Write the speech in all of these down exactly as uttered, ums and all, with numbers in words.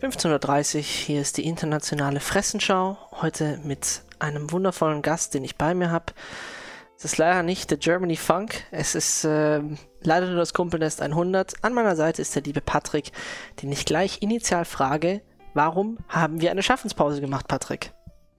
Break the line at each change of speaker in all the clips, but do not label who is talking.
fünfzehn Uhr dreißig, hier ist die internationale Fressenschau, heute mit einem wundervollen Gast, den ich bei mir habe. Es ist leider nicht der Germany Funk, es ist äh, leider nur das Kumpelnest hundert. An meiner Seite ist der liebe Patrick, den ich gleich initial frage, warum haben wir eine Schaffenspause gemacht, Patrick?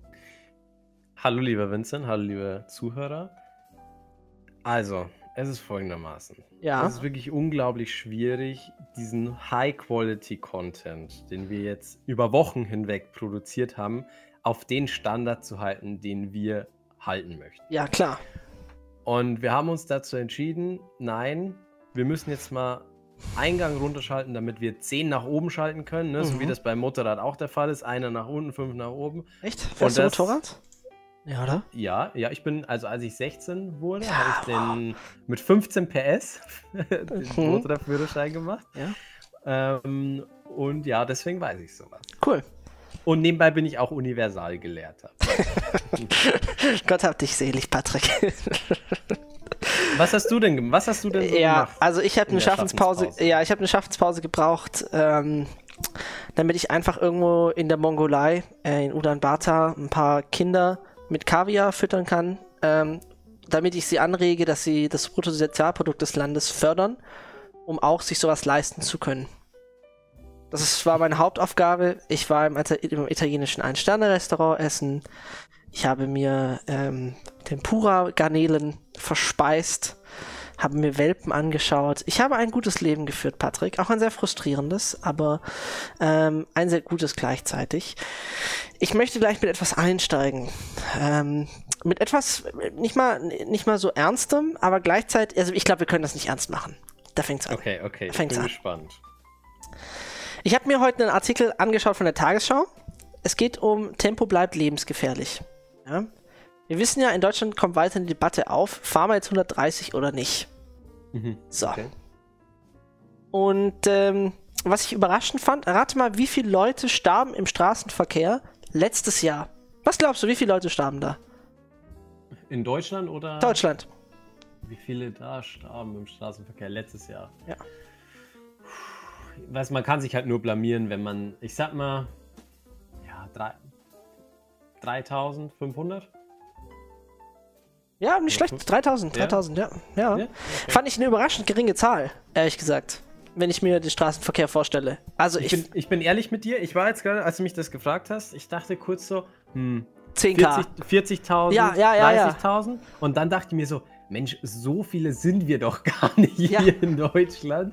Hallo lieber Vincent, hallo liebe Zuhörer. Also, es ist folgendermaßen.
Ja.
Es ist wirklich unglaublich schwierig, diesen High-Quality-Content, den wir jetzt über Wochen hinweg produziert haben, auf den Standard zu halten, den wir halten möchten.
Ja, klar.
Und wir haben uns dazu entschieden, nein, wir müssen jetzt mal Eingang runterschalten, damit wir zehn nach oben schalten können, ne? Mhm. So wie das beim Motorrad auch der Fall ist. Einer nach unten, fünf nach oben.
Echt? Fährst du Motorrad? Ja, oder?
Ja, ja, ich bin, also als ich sechzehn wurde,
ja,
habe ich
wow.
den mit fünfzehn P S den
mhm.
Motorradführerschein gemacht.
Ja.
Ähm, und ja, deswegen weiß ich sowas.
Cool.
Und nebenbei bin ich auch Universalgelehrter.
Gott hab dich selig, Patrick.
Was hast du denn, was hast du denn so
ja,
gemacht?
Also ich habe eine Schaffenspause, Schaffenspause, ja, ich habe eine Schaffenspause gebraucht, ähm, damit ich einfach irgendwo in der Mongolei, äh, in Ulaanbaatar, ein paar Kinder mit Kaviar füttern kann, ähm, damit ich sie anrege, dass sie das Bruttosozialprodukt des Landes fördern, um auch sich sowas leisten zu können. Das ist, war meine Hauptaufgabe. Ich war im, im italienischen Ein-Sterne-Restaurant essen. Ich habe mir ähm, Tempura-Garnelen verspeist, habe mir Welpen angeschaut. Ich habe ein gutes Leben geführt, Patrick. Auch ein sehr frustrierendes, aber ähm, ein sehr gutes gleichzeitig. Ich möchte gleich mit etwas einsteigen. Ähm, mit etwas, nicht mal, nicht mal so ernstem, aber gleichzeitig, also ich glaube, wir können das nicht ernst machen. Da fängt's an.
Okay, okay,
ich bin
an. gespannt.
Ich habe mir heute einen Artikel angeschaut von der Tagesschau. Es geht um Tempo bleibt lebensgefährlich. Ja? Wir wissen ja, in Deutschland kommt weiter eine Debatte auf, fahren wir jetzt hundertdreißig oder nicht?
Mhm.
So.
Okay.
Und ähm, was ich überraschend fand, rate mal, wie viele Leute starben im Straßenverkehr letztes Jahr? Was glaubst du, wie viele Leute starben da?
In Deutschland oder?
Deutschland.
Wie viele da starben im Straßenverkehr letztes Jahr?
Ja.
Weiß, man kann sich halt nur blamieren, wenn man, ich sag mal, ja, drei, dreitausendfünfhundert?
Ja, nicht schlecht. dreitausend,
ja.
dreitausend, ja. ja.
ja? Okay.
Fand ich eine überraschend geringe Zahl, ehrlich gesagt, wenn ich mir den Straßenverkehr vorstelle. Also ich,
ich, bin, ich bin ehrlich mit dir, ich war jetzt gerade, als du mich das gefragt hast, ich dachte kurz so, hm,
zehntausend.
vierzigtausend,
ja, ja, ja,
dreißigtausend. Und dann dachte ich mir so, Mensch, so viele sind wir doch gar nicht
ja.
hier in Deutschland.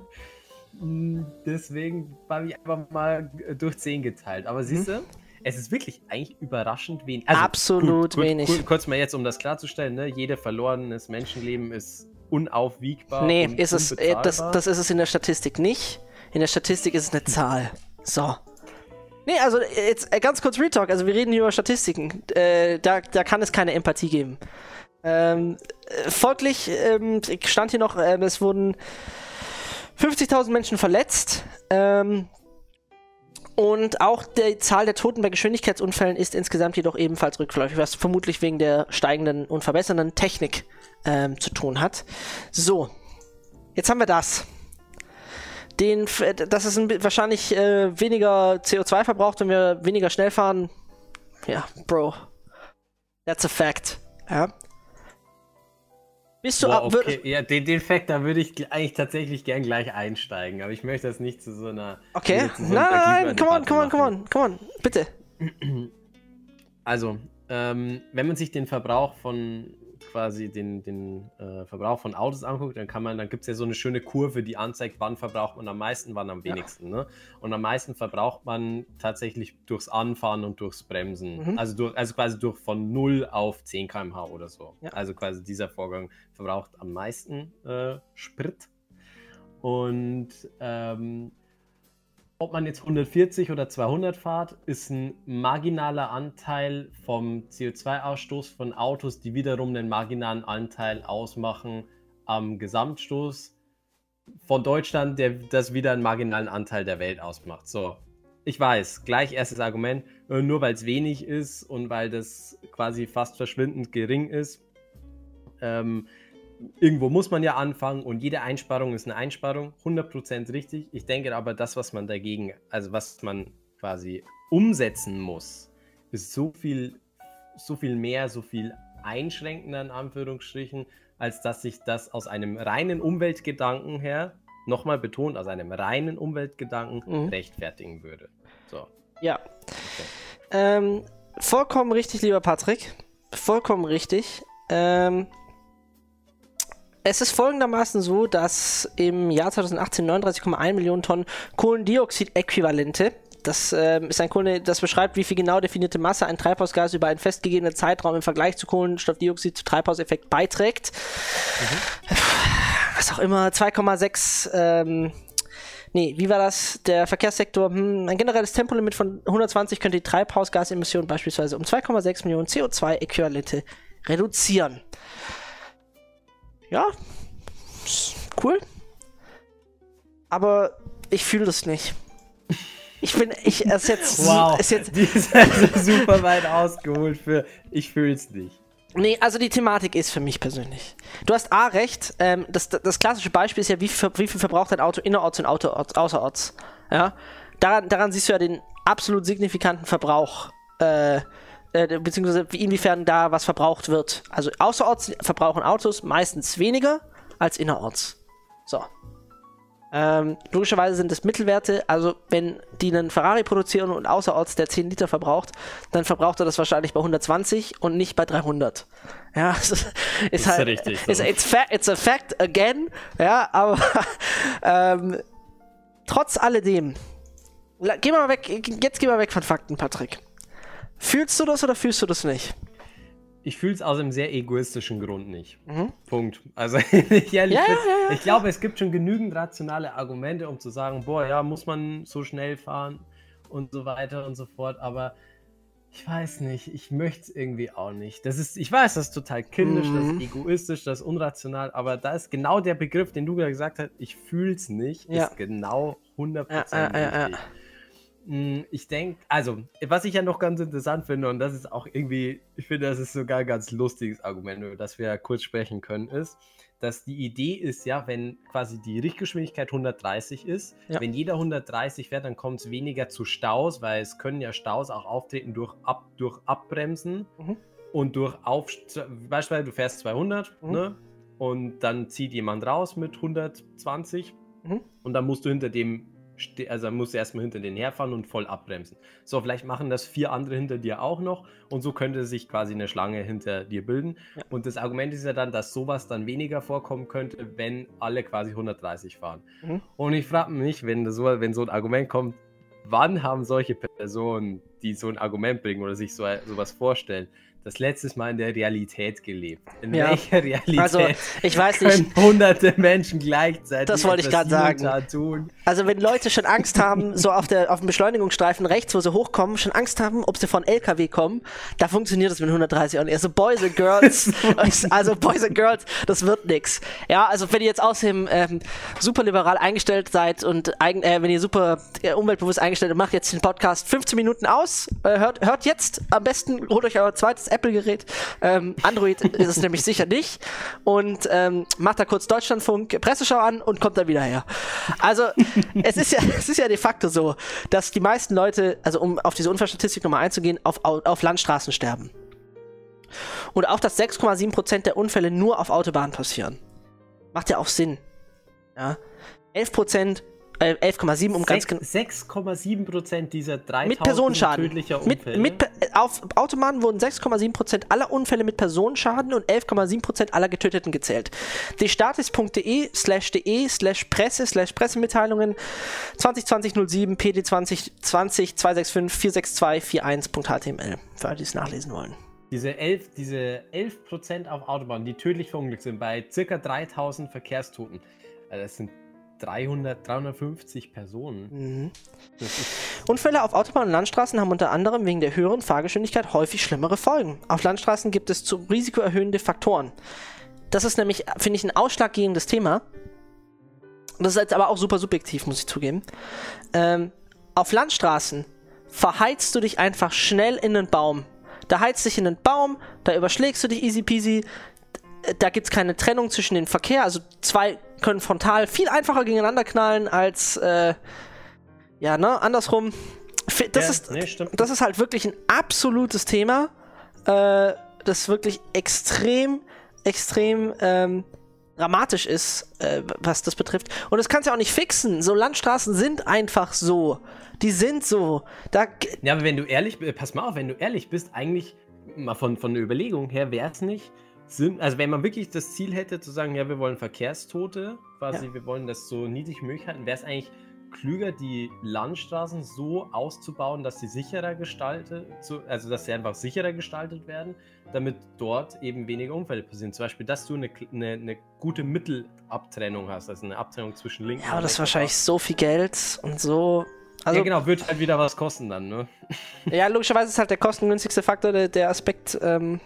Deswegen habe ich einfach mal durch zehn geteilt. Aber siehst du, mhm. es ist wirklich eigentlich überraschend wenig. Also,
absolut
gut,
wenig.
Kurz, kurz mal jetzt, um das klarzustellen, ne? Jede verlorenes Menschenleben ist unaufwiegbar.
Nee,
und
ist es, äh, das, das ist es in der Statistik nicht. In der Statistik ist es eine Zahl. So. Nee, also jetzt äh, ganz kurz Retalk. Also wir reden hier über Statistiken. Äh, da, da kann es keine Empathie geben. Ähm, äh, folglich ähm, stand hier noch, äh, es wurden fünfzigtausend Menschen verletzt. Ähm, und auch die Zahl der Toten bei Geschwindigkeitsunfällen ist insgesamt jedoch ebenfalls rückläufig, was vermutlich wegen der steigenden und verbessernden Technik ähm, zu tun hat. So, jetzt haben wir das. Den, dass es ein, wahrscheinlich äh, weniger C O zwei verbraucht, wenn wir weniger schnell fahren. Ja, Bro. That's a fact. Ja. Bist du
wow,
ab, würd,
okay. Ja, den, den Fact, da würde ich eigentlich tatsächlich gern gleich einsteigen, aber ich möchte das nicht zu so einer...
Okay, so nein, nein, come on, come on, come on, come on, bitte.
Also, ähm, wenn man sich den Verbrauch von quasi den, den äh, Verbrauch von Autos anguckt, dann kann man, dann gibt es ja so eine schöne Kurve, die anzeigt, wann verbraucht man am meisten, wann am wenigsten. Ja. Ne? Und am meisten verbraucht man tatsächlich durchs Anfahren und durchs Bremsen. Mhm. Also, durch, also quasi durch von null auf zehn Kilometer pro Stunde oder so. Ja. Also quasi dieser Vorgang verbraucht am meisten äh, Sprit. Und ähm, ob man jetzt hundertvierzig oder zweihundert fährt, ist ein marginaler Anteil vom C O zwei Ausstoß von Autos, die wiederum einen marginalen Anteil ausmachen am Gesamtstoß von Deutschland, der das wieder einen marginalen Anteil der Welt ausmacht. So, ich weiß, gleich erstes Argument, nur weil es wenig ist und weil das quasi fast verschwindend gering ist, ähm, irgendwo muss man ja anfangen und jede Einsparung ist eine Einsparung, hundert Prozent richtig. Ich denke aber, das, was man dagegen, also was man quasi umsetzen muss, ist so viel, so viel mehr, so viel einschränkender in Anführungsstrichen, als dass sich das aus einem reinen Umweltgedanken her, nochmal betont, aus einem reinen Umweltgedanken mhm. rechtfertigen würde. So.
Ja. Okay. Ähm, vollkommen richtig, lieber Patrick. Vollkommen richtig. Ähm, es ist folgendermaßen so, dass im Jahr zweitausendachtzehn neununddreißig Komma eins Millionen Tonnen Kohlendioxid-Äquivalente, das ähm, ist ein Kohlen, das beschreibt, wie viel genau definierte Masse ein Treibhausgas über einen festgegebenen Zeitraum im Vergleich zu Kohlenstoffdioxid zu Treibhauseffekt beiträgt. Mhm. Was auch immer, zwei Komma sechs, ähm, nee, wie war das? Der Verkehrssektor, hm, ein generelles Tempolimit von hundertzwanzig könnte die Treibhausgasemissionen beispielsweise um zwei Komma sechs Millionen C O zwei Äquivalente reduzieren. Ja, cool. Aber ich fühle das nicht. Ich bin, ich, es ist jetzt...
Wow,
ist jetzt,
die ist also super weit ausgeholt für ich fühl's nicht.
Nee, also die Thematik ist für mich persönlich. Du hast A recht, ähm, das, das klassische Beispiel ist ja, wie viel, wie viel verbraucht ein Auto innerorts und Auto, außerorts. Ja? Daran, daran siehst du ja den absolut signifikanten Verbrauch, äh, äh, beziehungsweise inwiefern da was verbraucht wird. Also außerorts verbrauchen Autos meistens weniger als innerorts. So. Ähm, logischerweise sind es Mittelwerte, also wenn die einen Ferrari produzieren und außerorts der zehn Liter verbraucht, dann verbraucht er das wahrscheinlich bei hundertzwanzig und nicht bei dreihundert. Ja, es ist, ist halt,
richtig so.
It's, it's, fa it's a fact again, ja, aber ähm, trotz alledem, geh mal weg, jetzt geh mal weg von Fakten, Patrick. Fühlst du das oder fühlst du das nicht?
Ich fühle es aus einem sehr egoistischen Grund nicht. Mhm. Punkt. Also ich, ehrlich,
ja,
ja,
ja, ja,
ich glaube, es gibt schon genügend rationale Argumente, um zu sagen, boah, ja, muss man so schnell fahren und so weiter und so fort, aber ich weiß nicht, ich möchte es irgendwie auch nicht. Das ist, ich weiß, das ist total kindisch, mhm. das ist egoistisch, das ist unrational, aber da ist genau der Begriff, den du gerade gesagt hast, ich fühle es nicht,
ja.
ist genau hundert Prozent
ja, ja, ja,
richtig. Ja. Ich denke, also, was ich ja noch ganz interessant finde, und das ist auch irgendwie, ich finde, das ist sogar ein ganz lustiges Argument, über das wir ja kurz sprechen können, ist, dass die Idee ist ja, wenn quasi die Richtgeschwindigkeit hundertdreißig ist, ja. wenn jeder hundertdreißig fährt, dann kommt es weniger zu Staus, weil es können ja Staus auch auftreten durch, Ab, durch Abbremsen mhm. und durch Auf... Beispielsweise, du fährst zweihundert, mhm. ne? Und dann zieht jemand raus mit hundertzwanzig mhm. und dann musst du hinter dem also dann musst du erstmal hinter den herfahren und voll abbremsen. So, vielleicht machen das vier andere hinter dir auch noch und so könnte sich quasi eine Schlange hinter dir bilden. Ja. Und das Argument ist ja dann, dass sowas dann weniger vorkommen könnte, wenn alle quasi hundertdreißig fahren. Mhm. Und ich frage mich, wenn so, wenn so ein Argument kommt, wann haben solche Personen, die so ein Argument bringen oder sich so sowas vorstellen, das letztes Mal in der Realität gelebt? In ja. welcher Realität
also, ich weiß
können
nicht,
hunderte Menschen gleichzeitig
das wollte ich gerade sagen.
Tun?
Also wenn Leute schon Angst haben, so auf, der, auf dem Beschleunigungsstreifen rechts, wo sie hochkommen, schon Angst haben, ob sie von L K W kommen, da funktioniert das mit hundertdreißig auch nicht. Also Boys and Girls, also Boys and Girls, das wird nix. Ja, also wenn ihr jetzt außerdem ähm, super liberal eingestellt seid und eigen, äh, wenn ihr super äh, umweltbewusst eingestellt und macht jetzt den Podcast fünfzehn Minuten aus, äh, hört, hört jetzt am besten, holt euch euer zweites Apple-Gerät. Ähm, Android ist es nämlich sicher nicht. Und ähm, macht da kurz Deutschlandfunk Presseschau an und kommt dann wieder her. Also es ist ja, es ist ja de facto so, dass die meisten Leute, also um auf diese Unfallstatistik nochmal einzugehen, auf, auf Landstraßen sterben. Und auch, dass sechs Komma sieben Prozent der Unfälle nur auf Autobahnen passieren. Macht ja auch Sinn. Ja. elf Prozent elf Komma sieben um ganz genau.
sechs Komma sieben Prozent dieser dreitausend
mit Personenschaden.
Tödlicher Unfälle.
Mit, mit, auf Autobahnen wurden sechs Komma sieben Prozent aller Unfälle mit Personenschaden und elf Komma sieben Prozent aller Getöteten gezählt. destatis.de slash de slash presse slash Pressemitteilungen zwanzig zwanzig null sieben P D zwanzig zwanzig zwei sechs fünf vier sechs zwei vier eins Punkt H T M L, für alle, die es nachlesen wollen.
Diese elf, diese elf Prozent auf Autobahnen, die tödlich verunglückt sind, bei ca. dreitausend Verkehrstoten. Also das sind dreihundert, dreihundertfünfzig Personen. Mhm.
Unfälle auf Autobahnen und Landstraßen haben unter anderem wegen der höheren Fahrgeschwindigkeit häufig schlimmere Folgen. Auf Landstraßen gibt es zu risikoerhöhende Faktoren. Das ist nämlich, finde ich, ein ausschlaggebendes Thema. Das ist jetzt aber auch super subjektiv, muss ich zugeben. Ähm, auf Landstraßen verheizt du dich einfach schnell in einen Baum. Da heizt dich in einen Baum, da überschlägst du dich easy peasy. Da gibt es keine Trennung zwischen dem Verkehr, also zwei können frontal viel einfacher gegeneinander knallen als, äh, ja, ne, andersrum. fi- das,
Ja,
ist,
nee, stimmt.
das ist halt wirklich ein absolutes Thema, äh, das wirklich extrem, extrem ähm, dramatisch ist, äh, was das betrifft. Und das kannst du ja auch nicht fixen. So Landstraßen sind einfach so. Die sind so. Da,
Ja, aber wenn du ehrlich bist, pass mal auf, wenn du ehrlich bist, eigentlich mal von, von der Überlegung her wäre es nicht, Sinn, also wenn man wirklich das Ziel hätte zu sagen, ja, wir wollen Verkehrstote, quasi,
Ja.
wir wollen das so niedrig wie möglich halten, wäre es eigentlich klüger, die Landstraßen so auszubauen, dass sie sicherer gestaltet, so, also dass sie einfach sicherer gestaltet werden, damit dort eben weniger Unfälle passieren. Zum Beispiel, dass du eine, eine, eine gute Mittelabtrennung hast, also eine Abtrennung zwischen linken
ja, aber
und
das ist
rechter
wahrscheinlich
Fahrt.
so viel Geld und so. Also,
Ja, genau, wird halt wieder was kosten dann, ne?
ja, logischerweise ist halt der kostengünstigste Faktor der, der Aspekt ähm,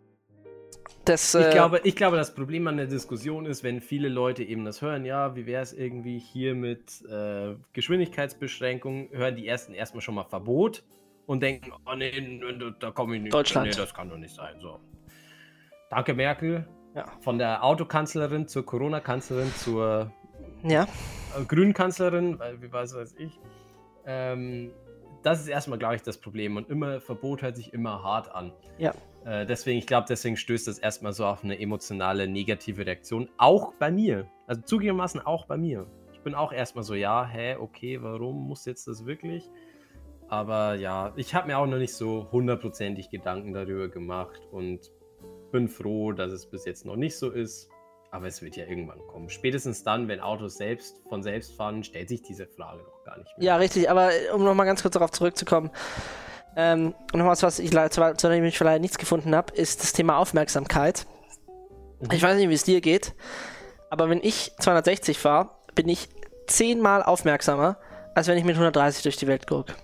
des.
Ich
Äh,
glaube, ich glaube, das Problem an der Diskussion ist, wenn viele Leute eben das hören, ja, wie wäre es irgendwie hier mit äh, Geschwindigkeitsbeschränkungen, hören die ersten erstmal schon mal Verbot und denken, oh nee, nee, da komme ich nicht.
Deutschland.
Nee, das kann doch nicht sein. So. Danke, Merkel.
Ja.
Von der Autokanzlerin zur Corona-Kanzlerin zur
ja.
äh, Grünen-Kanzlerin, weil wie weiß weiß ich. Ähm, das ist erstmal, glaube ich, das Problem. Und immer Verbot hört sich immer hart an.
Ja.
Äh, deswegen, ich glaube, deswegen stößt das erstmal so auf eine emotionale, negative Reaktion. Auch bei mir. Also zugegebenermaßen auch bei mir. Ich bin auch erstmal so, ja, hä, okay, warum muss jetzt das wirklich? Aber ja, ich habe mir auch noch nicht so hundertprozentig Gedanken darüber gemacht und bin froh, dass es bis jetzt noch nicht so ist. Aber es wird ja irgendwann kommen. Spätestens dann, wenn Autos selbst von selbst fahren, stellt sich diese Frage doch gar nicht mehr.
Ja, richtig, aber um nochmal ganz kurz darauf zurückzukommen, ähm, und noch was, was ich leider, zu, zu dem ich vielleicht nichts gefunden habe, ist das Thema Aufmerksamkeit.
Mhm.
Ich weiß nicht, wie es dir geht, aber wenn ich zweihundertsechzig fahre, bin ich zehnmal aufmerksamer, als wenn ich mit hundertdreißig durch die Welt gucke.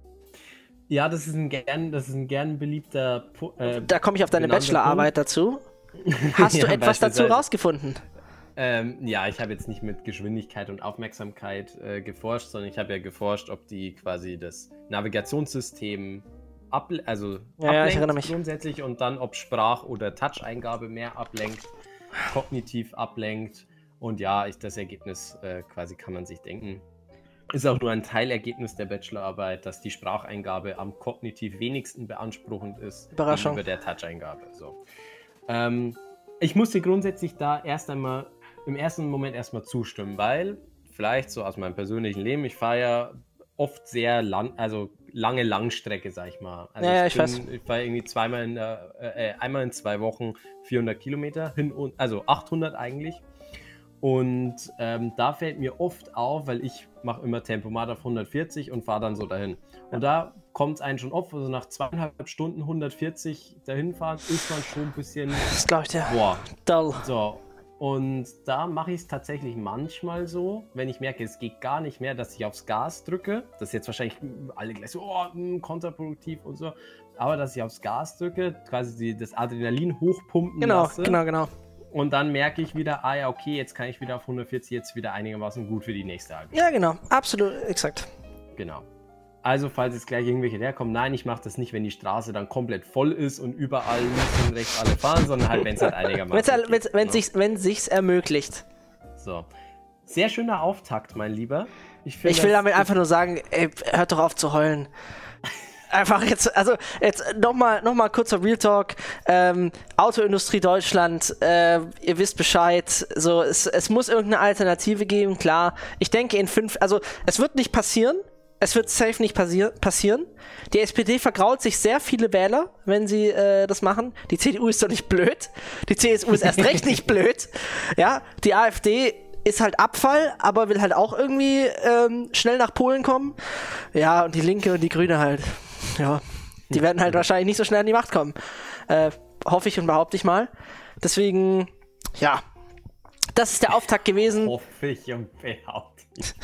Ja, das ist ein gern, das ist ein gern beliebter Pu- äh,
Da komme ich auf deine
genannter
Bachelorarbeit dazu. Hast du
Ja,
etwas dazu
beispielsweise.
rausgefunden?
Ähm, ja, ich habe jetzt nicht mit Geschwindigkeit und Aufmerksamkeit äh, geforscht, sondern ich habe ja geforscht, ob die quasi das Navigationssystem able also
Ja, ja, ich erinnere
ablenkt
mich.
grundsätzlich und dann ob Sprach- oder Touch-Eingabe mehr ablenkt, kognitiv ablenkt. Und ja, ich, das Ergebnis äh, quasi kann man sich denken. Ist auch nur ein Teilergebnis der Bachelorarbeit, dass die Spracheingabe am kognitiv wenigsten beanspruchend ist
Überraschung.
gegenüber der Touch-Eingabe. So. Ähm, ich musste grundsätzlich da erst einmal im ersten Moment erstmal zustimmen, weil vielleicht so aus meinem persönlichen Leben, ich fahre ja oft sehr lang, also lange Langstrecke, sag ich mal. Also
Ja, ja,
ich,
ich weiß.
bin, ich fahre irgendwie zweimal in der, äh, einmal in zwei Wochen vierhundert Kilometer hin und also achthundert eigentlich. Und ähm, da fällt mir oft auf, weil ich mache immer Tempomat auf hundertvierzig und fahre dann so dahin. Und da kommt es einen schon oft, also nach zweieinhalb Stunden hundertvierzig dahin fahren, ist man schon ein bisschen,
Das glaube ich dir.
boah,
Dull.
so. Und da mache ich es tatsächlich manchmal so, wenn ich merke, es geht gar nicht mehr, dass ich aufs Gas drücke. Das ist jetzt wahrscheinlich alle gleich so, oh, mh, kontraproduktiv und so. Aber dass ich aufs Gas drücke, quasi die, das Adrenalin hochpumpen
Genau,
lasse.
genau, genau.
Und dann merke ich wieder, ah ja, okay, jetzt kann ich wieder auf hundertvierzig, jetzt wieder einigermaßen gut für die nächste halbe
Ja, genau. Absolut, exakt.
Genau. Also, falls jetzt gleich irgendwelche herkommen, nein, ich mache das nicht, wenn die Straße dann komplett voll ist und überall links und rechts alle fahren, sondern halt, wenn es halt einigermaßen
Wenn's, halt- wenn's,
geht,
wenn's
ne?
sich, wenn sich's ermöglicht.
So. Sehr schöner Auftakt, mein Lieber. Ich, find,
Ich will
das-
damit einfach nur sagen, ey, hört doch auf zu heulen. Einfach jetzt, also jetzt nochmal noch mal kurzer Real Talk. Ähm, Autoindustrie Deutschland, äh, ihr wisst Bescheid. So, es, es muss irgendeine Alternative geben, klar. Ich denke in fünf, also es wird nicht passieren. Es wird safe nicht passier passieren. Die S P D vergrault sich sehr viele Wähler, wenn sie äh, das machen. Die C D U ist doch nicht blöd. Die C S U ist erst recht nicht blöd. Ja, die AfD ist halt Abfall, aber will halt auch irgendwie ähm, schnell nach Polen kommen. Ja, und die Linke und die Grüne halt. Ja, die werden halt wahrscheinlich nicht so schnell an die Macht kommen. Äh, hoffe ich und behaupte ich mal. Deswegen, ja, das ist der Auftakt gewesen.
Hoffe ich und behaupte ich.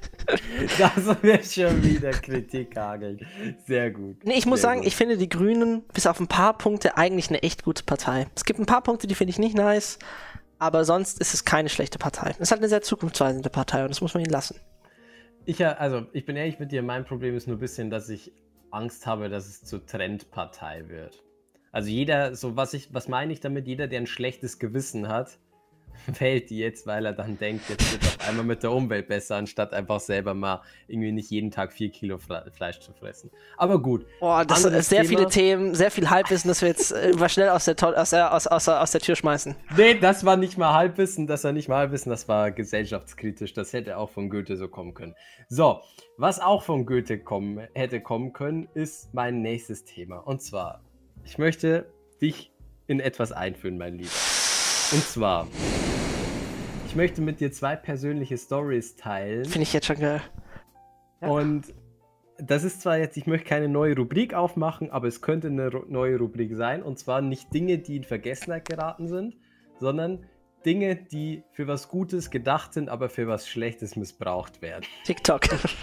Das wird schon wieder Kritik hageln. Sehr gut.
Nee, ich muss
Sehr
sagen,
gut.
ich finde die Grünen bis auf ein paar Punkte eigentlich eine echt gute Partei. Es gibt ein paar Punkte, die finde ich nicht nice, aber sonst ist es keine schlechte Partei. Es ist halt eine sehr zukunftsweisende Partei und das muss man ihnen lassen.
Ich, ja, also, ich bin ehrlich mit dir, mein Problem ist nur ein bisschen, dass ich Angst habe, dass es zur Trendpartei wird. Also jeder, so was ich, was meine ich damit, jeder, der ein schlechtes Gewissen hat wählt die jetzt, weil er dann denkt, jetzt wird auf einmal mit der Umwelt besser, anstatt einfach selber mal irgendwie nicht jeden Tag vier Kilo Fle Fleisch zu fressen. Aber gut.
Boah, das sind sehr Thema. viele Themen, sehr viel Halbwissen, das wir jetzt äh, mal schnell aus der, aus, der, aus, aus, aus der Tür schmeißen.
Nee, das war nicht mal Halbwissen, das war nicht mal Halbwissen, das war gesellschaftskritisch, das hätte auch von Goethe so kommen können. So, was auch von Goethe kommen, hätte kommen können, ist mein nächstes Thema. Und zwar, ich möchte dich in etwas einführen, mein Lieber. Und zwar, ich möchte mit dir zwei persönliche Stories teilen.
Finde ich jetzt schon geil.
Ja. Und das ist zwar jetzt, ich möchte keine neue Rubrik aufmachen, aber es könnte eine neue Rubrik sein. Und zwar nicht Dinge, die in Vergessenheit geraten sind, sondern Dinge, die für was Gutes gedacht sind, aber für was Schlechtes missbraucht werden.
TikTok.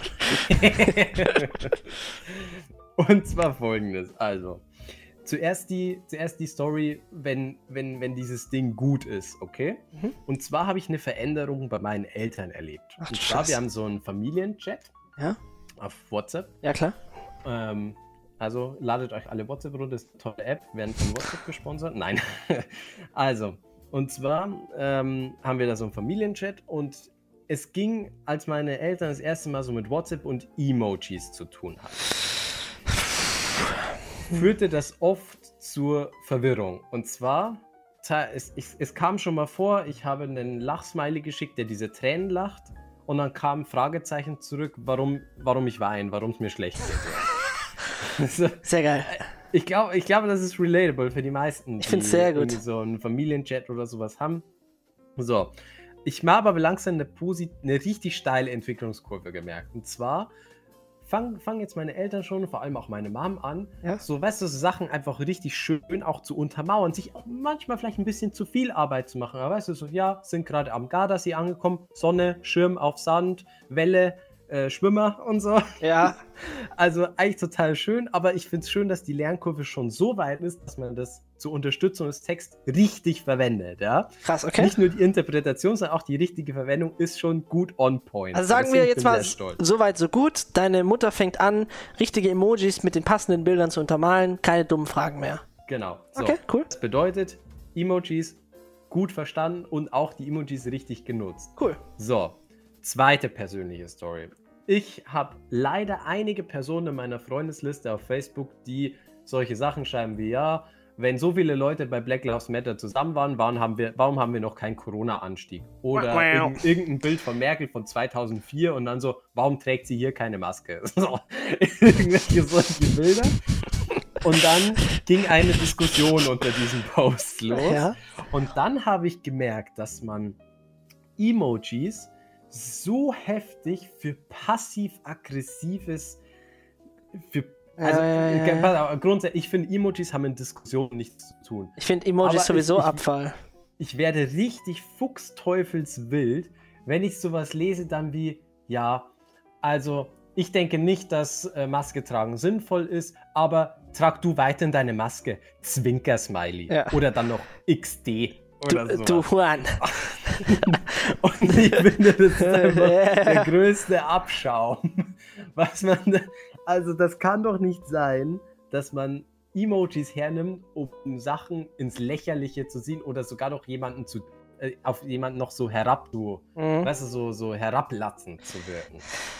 Und zwar folgendes, also. Zuerst die, zuerst die Story, wenn, wenn, wenn dieses Ding gut ist, okay? Mhm. Und zwar habe ich eine Veränderung bei meinen Eltern erlebt. Ach, und zwar, Scheiße. Wir haben so einen Familienchat
ja?
auf WhatsApp.
Ja, klar.
Ähm, also ladet euch alle WhatsApp runter, das ist eine tolle App, werden von WhatsApp gesponsert. Nein. Also, und zwar ähm, haben wir da so einen Familienchat und es ging, als meine Eltern das erste Mal so mit WhatsApp und Emojis zu tun hatten, führte das oft zur Verwirrung. Und zwar, es, es, es kam schon mal vor, ich habe einen Lachsmiley geschickt, der diese Tränen lacht. Und dann kam ein Fragezeichen zurück, warum, warum ich weine, warum es mir schlecht geht. Also,
sehr geil.
Ich glaube, ich glaub, das ist relatable für die meisten,
ich finde es sehr gut.
Die so einen Familienchat oder sowas haben. So, ich habe aber langsam eine, eine richtig steile Entwicklungskurve gemerkt. Und zwar fangen fang jetzt meine Eltern schon, vor allem auch meine Mom an, ja? so, weißt du, so Sachen einfach richtig schön auch zu untermauern, sich auch manchmal vielleicht ein bisschen zu viel Arbeit zu machen. Aber weißt du, so, ja, sind gerade am Gardasee angekommen, Sonne, Schirm auf Sand, Welle, äh, Schwimmer und so.
Ja.
Also eigentlich total schön, aber ich finde es schön, dass die Lernkurve schon so weit ist, dass man das zur Unterstützung des Texts richtig verwendet, ja.
Krass, okay.
Nicht nur die Interpretation, sondern auch die richtige Verwendung ist schon gut on point.
Also sagen wir jetzt mal, so weit, so gut. Deine Mutter fängt an, richtige Emojis mit den passenden Bildern zu untermalen, keine dummen Fragen mehr.
Genau. So.
Okay, cool.
Das bedeutet, Emojis gut verstanden und auch die Emojis richtig genutzt.
Cool.
So, zweite persönliche Story. Ich habe leider einige Personen in meiner Freundesliste auf Facebook, die solche Sachen schreiben wie, ja, wenn so viele Leute bei Black Lives Matter zusammen waren, warum haben wir, warum haben wir noch keinen Corona-Anstieg? Oder irg irgendein Bild von Merkel von zweitausendvier und dann so, warum trägt sie hier keine Maske? So, irgendwelche solche Bilder. Und dann ging eine Diskussion unter diesem Post los.
Ja.
Und dann habe ich gemerkt, dass man Emojis so heftig für passiv-aggressives, für also
ja, ja, ja.
grundsätzlich, ich finde, Emojis haben in Diskussionen nichts zu tun.
Ich finde Emojis aber sowieso ich, Abfall.
Ich, ich werde richtig fuchsteufelswild, wenn ich sowas lese, dann wie, ja, also ich denke nicht, dass äh, Maske tragen sinnvoll ist, aber trag du weiterhin deine Maske. Zwinker-Smiley. Ja. Oder dann noch X D. Oder
du, du Juan.
Und ich finde, das ist einfach der größte Abschaum. Was man, also das kann doch nicht sein, dass man Emojis hernimmt, um Sachen ins Lächerliche zu ziehen oder sogar noch jemanden zu, äh, auf jemanden noch so herab, so, mhm. weißt du, so, so herablatzend zu wirken.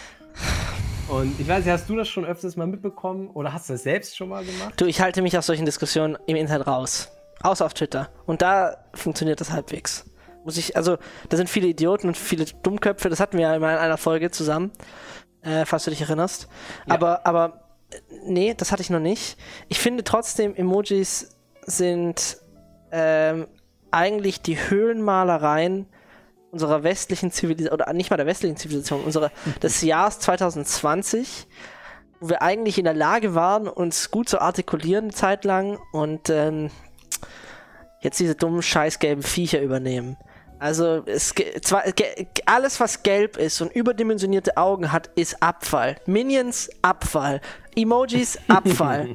Und ich weiß nicht, hast du das schon öfters mal mitbekommen oder hast du das selbst schon mal gemacht?
Du, ich halte mich aus solchen Diskussionen im Internet raus. Außer auf Twitter. Und da funktioniert das halbwegs. Muss ich, also, da sind viele Idioten und viele Dummköpfe, das hatten wir ja immer in einer Folge zusammen, äh, falls du dich erinnerst. Ja. Aber, aber, nee, das hatte ich noch nicht. Ich finde trotzdem, Emojis sind ähm, eigentlich die Höhlenmalereien unserer westlichen Zivilisation, oder nicht mal der westlichen Zivilisation, unserer, des Jahres zwanzig zwanzig, wo wir eigentlich in der Lage waren, uns gut zu artikulieren eine Zeit lang und ähm, jetzt diese dummen, scheißgelben Viecher übernehmen. Also es, zwar, alles, was gelb ist und überdimensionierte Augen hat, ist Abfall. Minions, Abfall. Emojis, Abfall.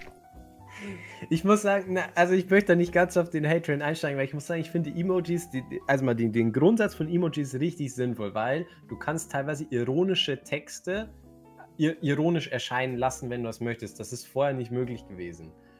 Ich muss sagen, na, also ich möchte da nicht ganz auf den Hate-Train einsteigen, weil ich muss sagen, ich finde Emojis, die, also mal den, den Grundsatz von Emojis richtig sinnvoll, weil du kannst teilweise ironische Texte ir ironisch erscheinen lassen, wenn du das möchtest. Das ist vorher nicht möglich gewesen.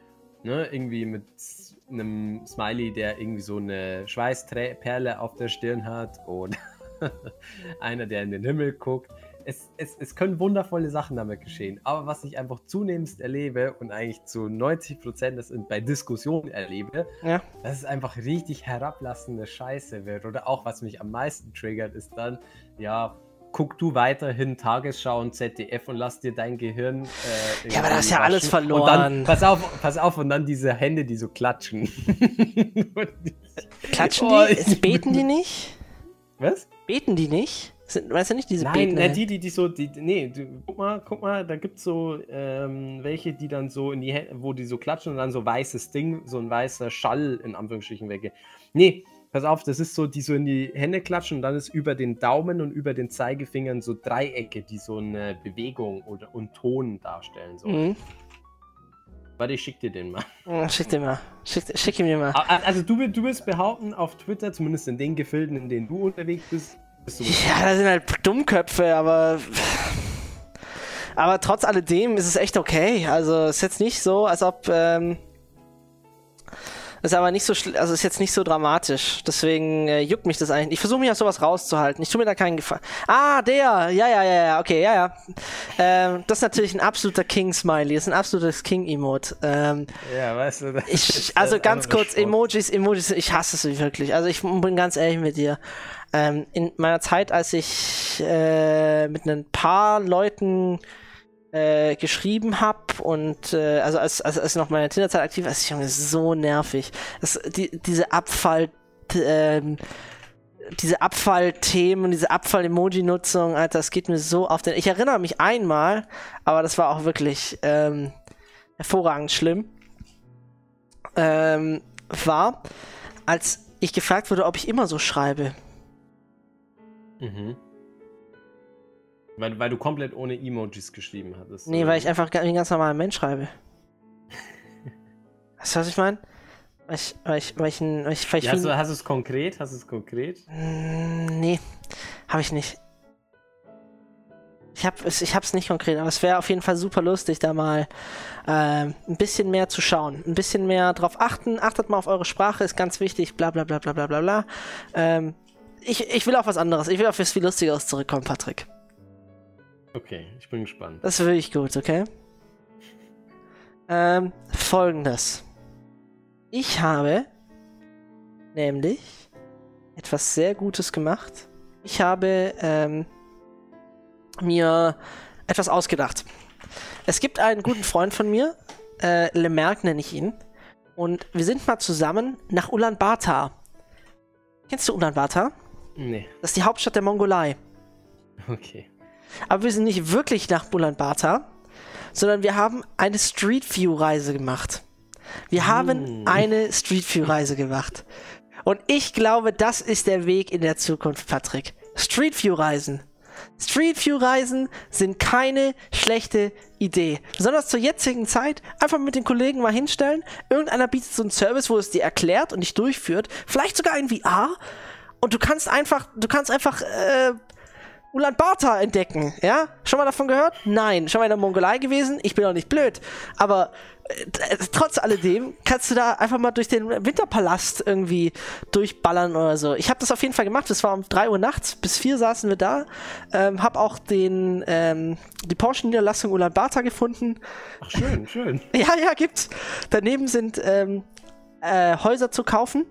ne, irgendwie mit einem Smiley, der irgendwie so eine Schweißperle auf der Stirn hat oder einer, der in den Himmel guckt. Es, es, es können wundervolle Sachen damit geschehen, aber was ich einfach zunehmend erlebe und eigentlich zu neunzig Prozent das bei Diskussionen erlebe,
ja.
dass es einfach richtig herablassende Scheiße wird. Oder auch, was mich am meisten triggert, ist dann, ja, guck du weiterhin Tagesschau und Z D F und lass dir dein Gehirn äh,
ja, aber das ist ja alles verloren.
Und dann, pass auf, pass auf, und dann diese Hände, die so klatschen.
Klatschen
oh,
die? Ich, beten die nicht?
Was?
Beten die nicht? Sind, weißt du nicht, diese
Nein,
Beten?
Nein, die, die, die so, die, nee, du, guck mal, guck mal, da gibt's so ähm, welche, die dann so in die Hände, wo die so klatschen und dann so weißes Ding, so ein weißer Schall in Anführungsstrichen weggeht. Nee, pass auf, das ist so, die so in die Hände klatschen und dann ist über den Daumen und über den Zeigefingern so Dreiecke, die so eine Bewegung oder und Ton darstellen sollen. Mhm. Warte, ich schick dir den mal.
Ja, schick dir mal. Schick, schick ihn mir mal.
Also du, du willst behaupten, auf Twitter, zumindest in den Gefilden, in denen du unterwegs bist, bist du
ja, das sind halt Dummköpfe, aber aber trotz alledem ist es echt okay. Also es ist jetzt nicht so, als ob ähm, ist aber nicht so, also ist jetzt nicht so dramatisch. Deswegen äh, juckt mich das eigentlich. Ich versuche mich aus sowas rauszuhalten. Ich tue mir da keinen Gefallen. Ah, der! Ja, ja, ja, ja, okay, ja, ja. Ähm, das ist natürlich ein absoluter King-Smiley. Das ist ein absolutes King-Emote. Ähm,
ja, weißt du, das
ich,
ist
also ganz
kurz,
Sport. Emojis, Emojis, ich hasse sie wirklich. Also ich bin ganz ehrlich mit dir. Ähm, in meiner Zeit, als ich äh, mit ein paar Leuten Äh, geschrieben habe und äh, also als, als, als noch meine Tinderzeit aktiv war, ist Junge so nervig. Das, die, diese Abfall ähm, diese Abfallthemen und diese Abfall-Emoji-Nutzung, Alter, das geht mir so auf den... Ich erinnere mich einmal, aber das war auch wirklich ähm, hervorragend schlimm, ähm, war, als ich gefragt wurde, ob ich immer so schreibe.
Mhm. Weil, weil du komplett ohne Emojis geschrieben hattest.
Nee,
oder?
weil ich einfach wie ein ganz normaler Mensch schreibe. Weißt du, was ich meine? Weil ich, weil ich, weil ich, weil ich, weil ich
ja, hast, du, hast du es konkret? Hast du es konkret?
Nee, habe ich nicht. Ich hab es ich hab's nicht konkret, aber es wäre auf jeden Fall super lustig, da mal äh, ein bisschen mehr zu schauen. Ein bisschen mehr drauf achten. Achtet mal auf eure Sprache, ist ganz wichtig. Bla bla bla bla bla bla bla. Ähm, ich, ich will auf was anderes. Ich will auf was viel Lustigeres zurückkommen, Patrick.
Okay, ich bin gespannt.
Das ist wirklich gut, okay? Ähm, folgendes. Ich habe nämlich etwas sehr Gutes gemacht. Ich habe ähm, mir etwas ausgedacht. Es gibt einen guten Freund von mir, äh, Lemerck nenne ich ihn, und wir sind mal zusammen nach Ulaanbaatar. Kennst du Ulaanbaatar?
Nee.
Das ist die Hauptstadt der Mongolei.
Okay.
Aber wir sind nicht wirklich nach Ulaanbaatar, sondern wir haben eine Street View Reise gemacht. Wir mm. haben eine Street View Reise gemacht. Und ich glaube, das ist der Weg in der Zukunft, Patrick. Street View Reisen. Street View Reisen sind keine schlechte Idee. Besonders zur jetzigen Zeit einfach mit den Kollegen mal hinstellen. Irgendeiner bietet so einen Service, wo es dir erklärt und dich durchführt. Vielleicht sogar in V R. Und du kannst einfach, du kannst einfach, äh, Ulaanbaatar entdecken, ja? Schon mal davon gehört? Nein. Schon mal in der Mongolei gewesen? Ich bin auch nicht blöd. Aber äh, trotz alledem kannst du da einfach mal durch den Winterpalast irgendwie durchballern oder so. Ich habe das auf jeden Fall gemacht. Es war um drei Uhr nachts. Bis vier saßen wir da. Ähm, hab auch den, ähm, die Porsche-Niederlassung Ulaanbaatar gefunden.
Ach, schön, schön.
Ja, ja, gibt's. Daneben sind ähm, äh, Häuser zu kaufen,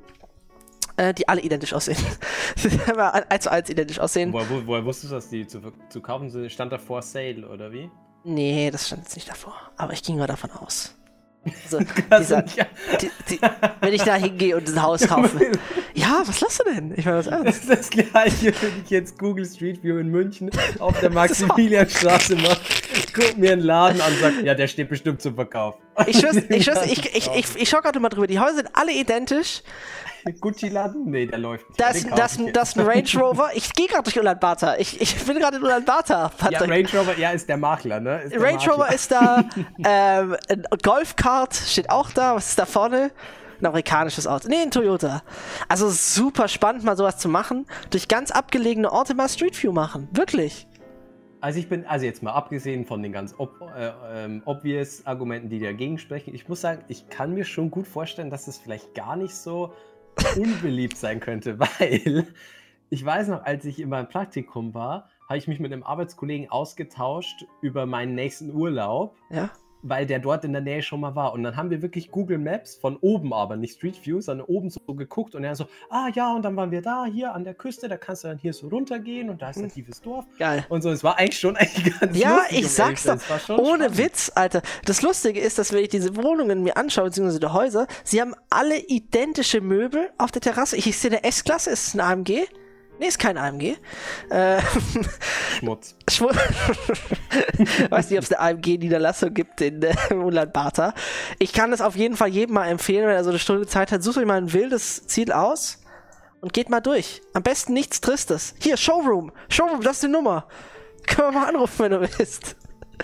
die alle identisch aussehen. eins zu eins identisch aussehen.
Woher, wo, woher wusstest du, dass die zu, zu kaufen sind? Stand da for sale, oder wie?
Nee, das stand jetzt nicht davor. Aber ich ging mal davon aus. Also, dieser, die, die, wenn ich da hingehe und ein Haus kaufe. Ja, was lachst du denn? Ich meine das ernst.
Das ist das Gleiche, wenn ich jetzt Google Street View in München auf der Maximilianstraße mache. Guck mir einen Laden an und sag, ja, der steht bestimmt zum Verkauf.
Ich schwör's, ich, schwör's, ich, ich, ich, ich schau gerade mal drüber. Die Häuser sind alle identisch.
Gucci-Laden? Nee, der läuft nicht.
Das, das, das ist ein Range Rover. Ich gehe gerade durch Ulaanbaatar. Ich, ich bin gerade in Ulaanbaatar.
Ja, Range Rover, ja, ist der Makler, ne? Ist
Range
Makler.
Rover ist da. ähm, ein Golfkart steht auch da. Was ist da vorne? Ein amerikanisches Auto. Nee, ein Toyota. Also super spannend, mal sowas zu machen. Durch ganz abgelegene Orte mal Street View machen. Wirklich.
Also ich bin, also jetzt mal abgesehen von den ganz ob, äh, ähm, obvious Argumenten, die dagegen sprechen, ich muss sagen, ich kann mir schon gut vorstellen, dass es vielleicht gar nicht so unbeliebt sein könnte, weil ich weiß noch, als ich in meinem Praktikum war, habe ich mich mit einem Arbeitskollegen ausgetauscht über meinen nächsten Urlaub,
Ja.
weil der dort in der Nähe schon mal war. Und dann haben wir wirklich Google Maps von oben, aber nicht Street View, sondern oben so geguckt und er so, ah ja, und dann waren wir da, hier an der Küste, da kannst du dann hier so runtergehen und da ist ein tiefes Dorf.
Geil.
Und so, es war eigentlich schon eigentlich ganz
Ja,
lustig.
ich
um
sag's doch,
ehrlich zu sein. Es war schon
ohne
spannend.
Witz, Alter. Das Lustige ist, dass wenn ich diese Wohnungen mir anschaue, beziehungsweise die Häuser, sie haben alle identische Möbel auf der Terrasse. Ich sehe eine S-Klasse, ist es ein A M G? Nee, ist kein A M G. Äh,
Schmutz.
Schmu weiß nicht, ob es eine A M G-Niederlassung gibt in äh, Ulaanbaatar. Ich kann das auf jeden Fall jedem mal empfehlen, wenn er so eine Stunde Zeit hat. Sucht euch mal ein wildes Ziel aus und geht mal durch. Am besten nichts Tristes. Hier, Showroom. Showroom, das ist die Nummer. Können wir mal anrufen, wenn du willst.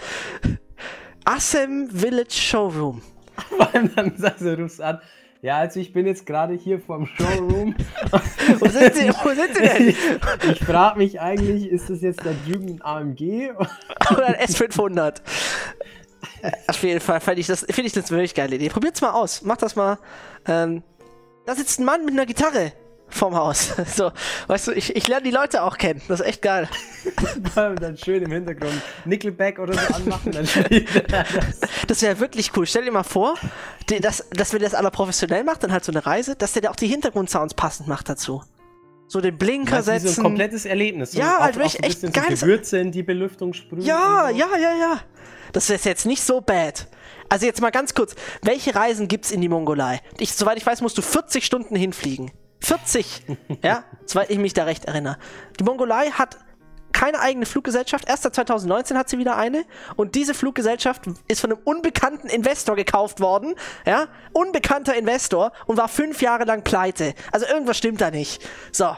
Assam Village Showroom.
Vor allem dann sagst du, rufst an, ja, also ich bin jetzt gerade hier vorm Showroom.
Wo sind sie, wo sind sie denn?
Ich, ich frage mich eigentlich, ist das jetzt da drüben ein A M G?
Oder ein S fünfhundert. Auf jeden Fall finde ich das, find ich das eine wirklich geile Idee. Probiert's mal aus. Macht das mal. Ähm, da sitzt ein Mann mit einer Gitarre vorm Haus. So, weißt du, ich, ich lerne die Leute auch kennen. Das ist echt geil.
Dann schön im Hintergrund Nickelback oder so anmachen, dann spielt er das.
Das wäre wirklich cool. Stell dir mal vor, die, dass, dass wenn der das aller professionell macht, dann halt so eine Reise, dass der da auch die Hintergrundsounds passend macht dazu. So den Blinker
Das ist
setzen.
so ein komplettes Erlebnis. So
Ja,
auch,
halt
auch
wirklich
so ein
echt
bisschen
geil.
so Gewürze in die Belüftung sprühen.
Ja,
und so.
ja, ja, ja. Das ist jetzt nicht so bad. Also jetzt mal ganz kurz. Welche Reisen gibt's in die Mongolei? Ich, soweit ich weiß, musst du vierzig Stunden hinfliegen. vierzig! Ja, soweit ich mich da recht erinnere. Die Mongolei hat keine eigene Fluggesellschaft. Erst seit zwanzig neunzehn hat sie wieder eine. Und diese Fluggesellschaft ist von einem unbekannten Investor gekauft worden. Ja, unbekannter Investor und war fünf Jahre lang pleite. Also irgendwas stimmt da nicht. So.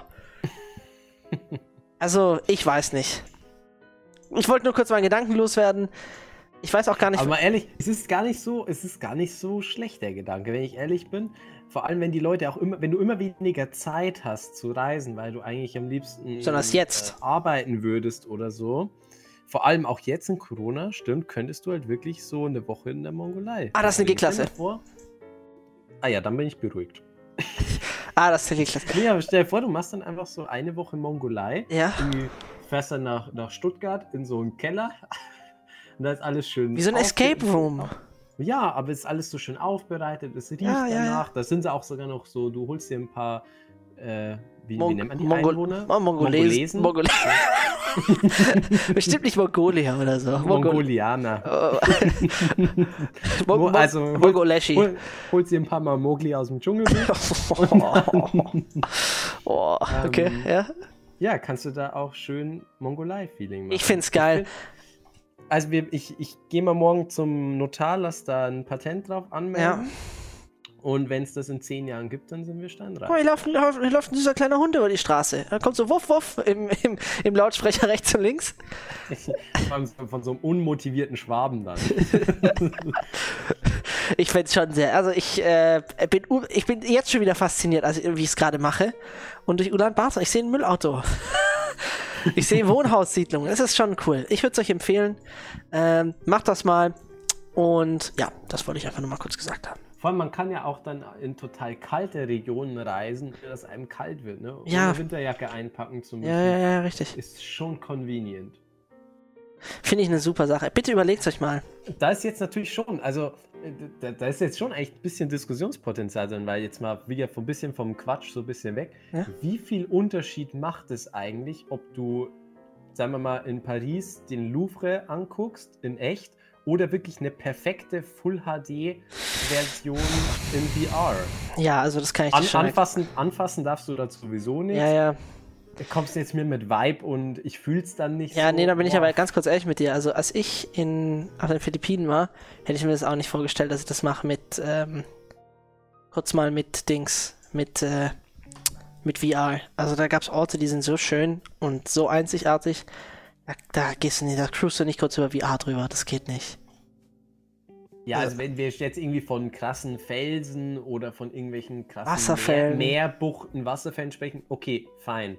Also, ich weiß nicht. Ich wollte nur kurz meinen Gedanken loswerden. Ich weiß auch gar nicht.
Aber mal ehrlich, es ist gar nicht so, es ist gar nicht so schlecht, der Gedanke, wenn ich ehrlich bin. Vor allem, wenn die Leute auch immer, wenn du immer weniger Zeit hast zu reisen, weil du eigentlich am liebsten
Sondern jetzt.
Äh, arbeiten würdest oder so. Vor allem auch jetzt in Corona, stimmt, könntest du halt wirklich so eine Woche in der Mongolei.
Ah, das ist eine
verbringen.
G-Klasse.
Stell dir vor- Ah ja, dann bin ich beruhigt.
Ah, das ist wirklich klasse.
Nee, aber stell dir vor, du machst dann einfach so eine Woche Mongolei.
Ja.
Irgendwie fährst dann nach, nach Stuttgart in so einen Keller. Und da ist alles schön.
Wie so ein
aufge-
Escape Room.
Ja, aber es ist alles so schön aufbereitet. Es riecht
Ja, ja,
danach. Da sind sie auch sogar noch so, du holst dir ein paar, äh, wie,
Mon
wie nennt man die
Mongol
Einwohner?
Oh, Mongolesen. Mongolesen. Bestimmt nicht Mongolia oder so. Mongol
Mongolianer.
Mon
Mo-
Mon
also,
Mongoleschi.
Hol, holst dir ein paar Mal Mowgli aus dem Dschungel.
Oh, okay,
Ähm,
ja.
Ja, kannst du da auch schön Mongolei-Feeling machen.
Ich find's geil.
Ich find, also wir, ich, ich gehe mal morgen zum Notar, lass da ein Patent drauf anmelden.
Ja.
Und wenn es das in zehn Jahren gibt, dann sind wir steinreich.
Oh, hier läuft, hier läuft ein süßer kleiner Hund über die Straße. Da kommt so Wuff, Wuff im, im, im Lautsprecher rechts und links.
Von, von so einem unmotivierten Schwaben dann.
Ich find's schon sehr. Also ich, äh, bin, u- ich bin jetzt schon wieder fasziniert, also wie ich es gerade mache. Und durch Ulaanbaatar, ich sehe ein Müllauto. Ich sehe Wohnhaussiedlungen. Das ist schon cool. Ich würde es euch empfehlen. Ähm, macht das mal. Und ja, das wollte ich einfach nur mal kurz gesagt haben.
Vor allem, man kann ja auch dann in total kalte Regionen reisen, dass einem kalt wird, ne?
Ja.
Ohne Winterjacke einpacken zu müssen.
Ja, ja, ja, richtig.
Ist schon convenient.
Finde ich eine super Sache. Bitte überlegt euch mal.
Da ist jetzt natürlich schon, also da, da ist jetzt schon echt ein bisschen Diskussionspotenzial drin, weil jetzt mal wieder ein bisschen vom Quatsch so ein bisschen weg.
Ja.
Wie viel Unterschied macht es eigentlich, ob du, sagen wir mal, in Paris den Louvre anguckst, in echt, oder wirklich eine perfekte Full-H D-Version in V R?
Ja, also das kann ich
An,
dir schon.
anfassen, anfassen darfst du das sowieso nicht.
Ja, ja.
Kommst du jetzt mir mit Vibe und ich fühl's dann nicht
Ja,
so.
nee, da bin ich
Boah.
aber ganz kurz ehrlich mit dir. Also, als ich in, auf den Philippinen war, hätte ich mir das auch nicht vorgestellt, dass ich das mache mit, ähm, kurz mal mit Dings, mit, äh, mit V R. Also, da gab's Orte, die sind so schön und so einzigartig. Da, da gehst du nicht, da cruist du nicht kurz über V R drüber. Das geht nicht.
Ja, also wenn wir jetzt irgendwie von krassen Felsen oder von irgendwelchen krassen
Wasserfällen.
Meer, Meerbuchten, Wasserfällen sprechen, okay, fein.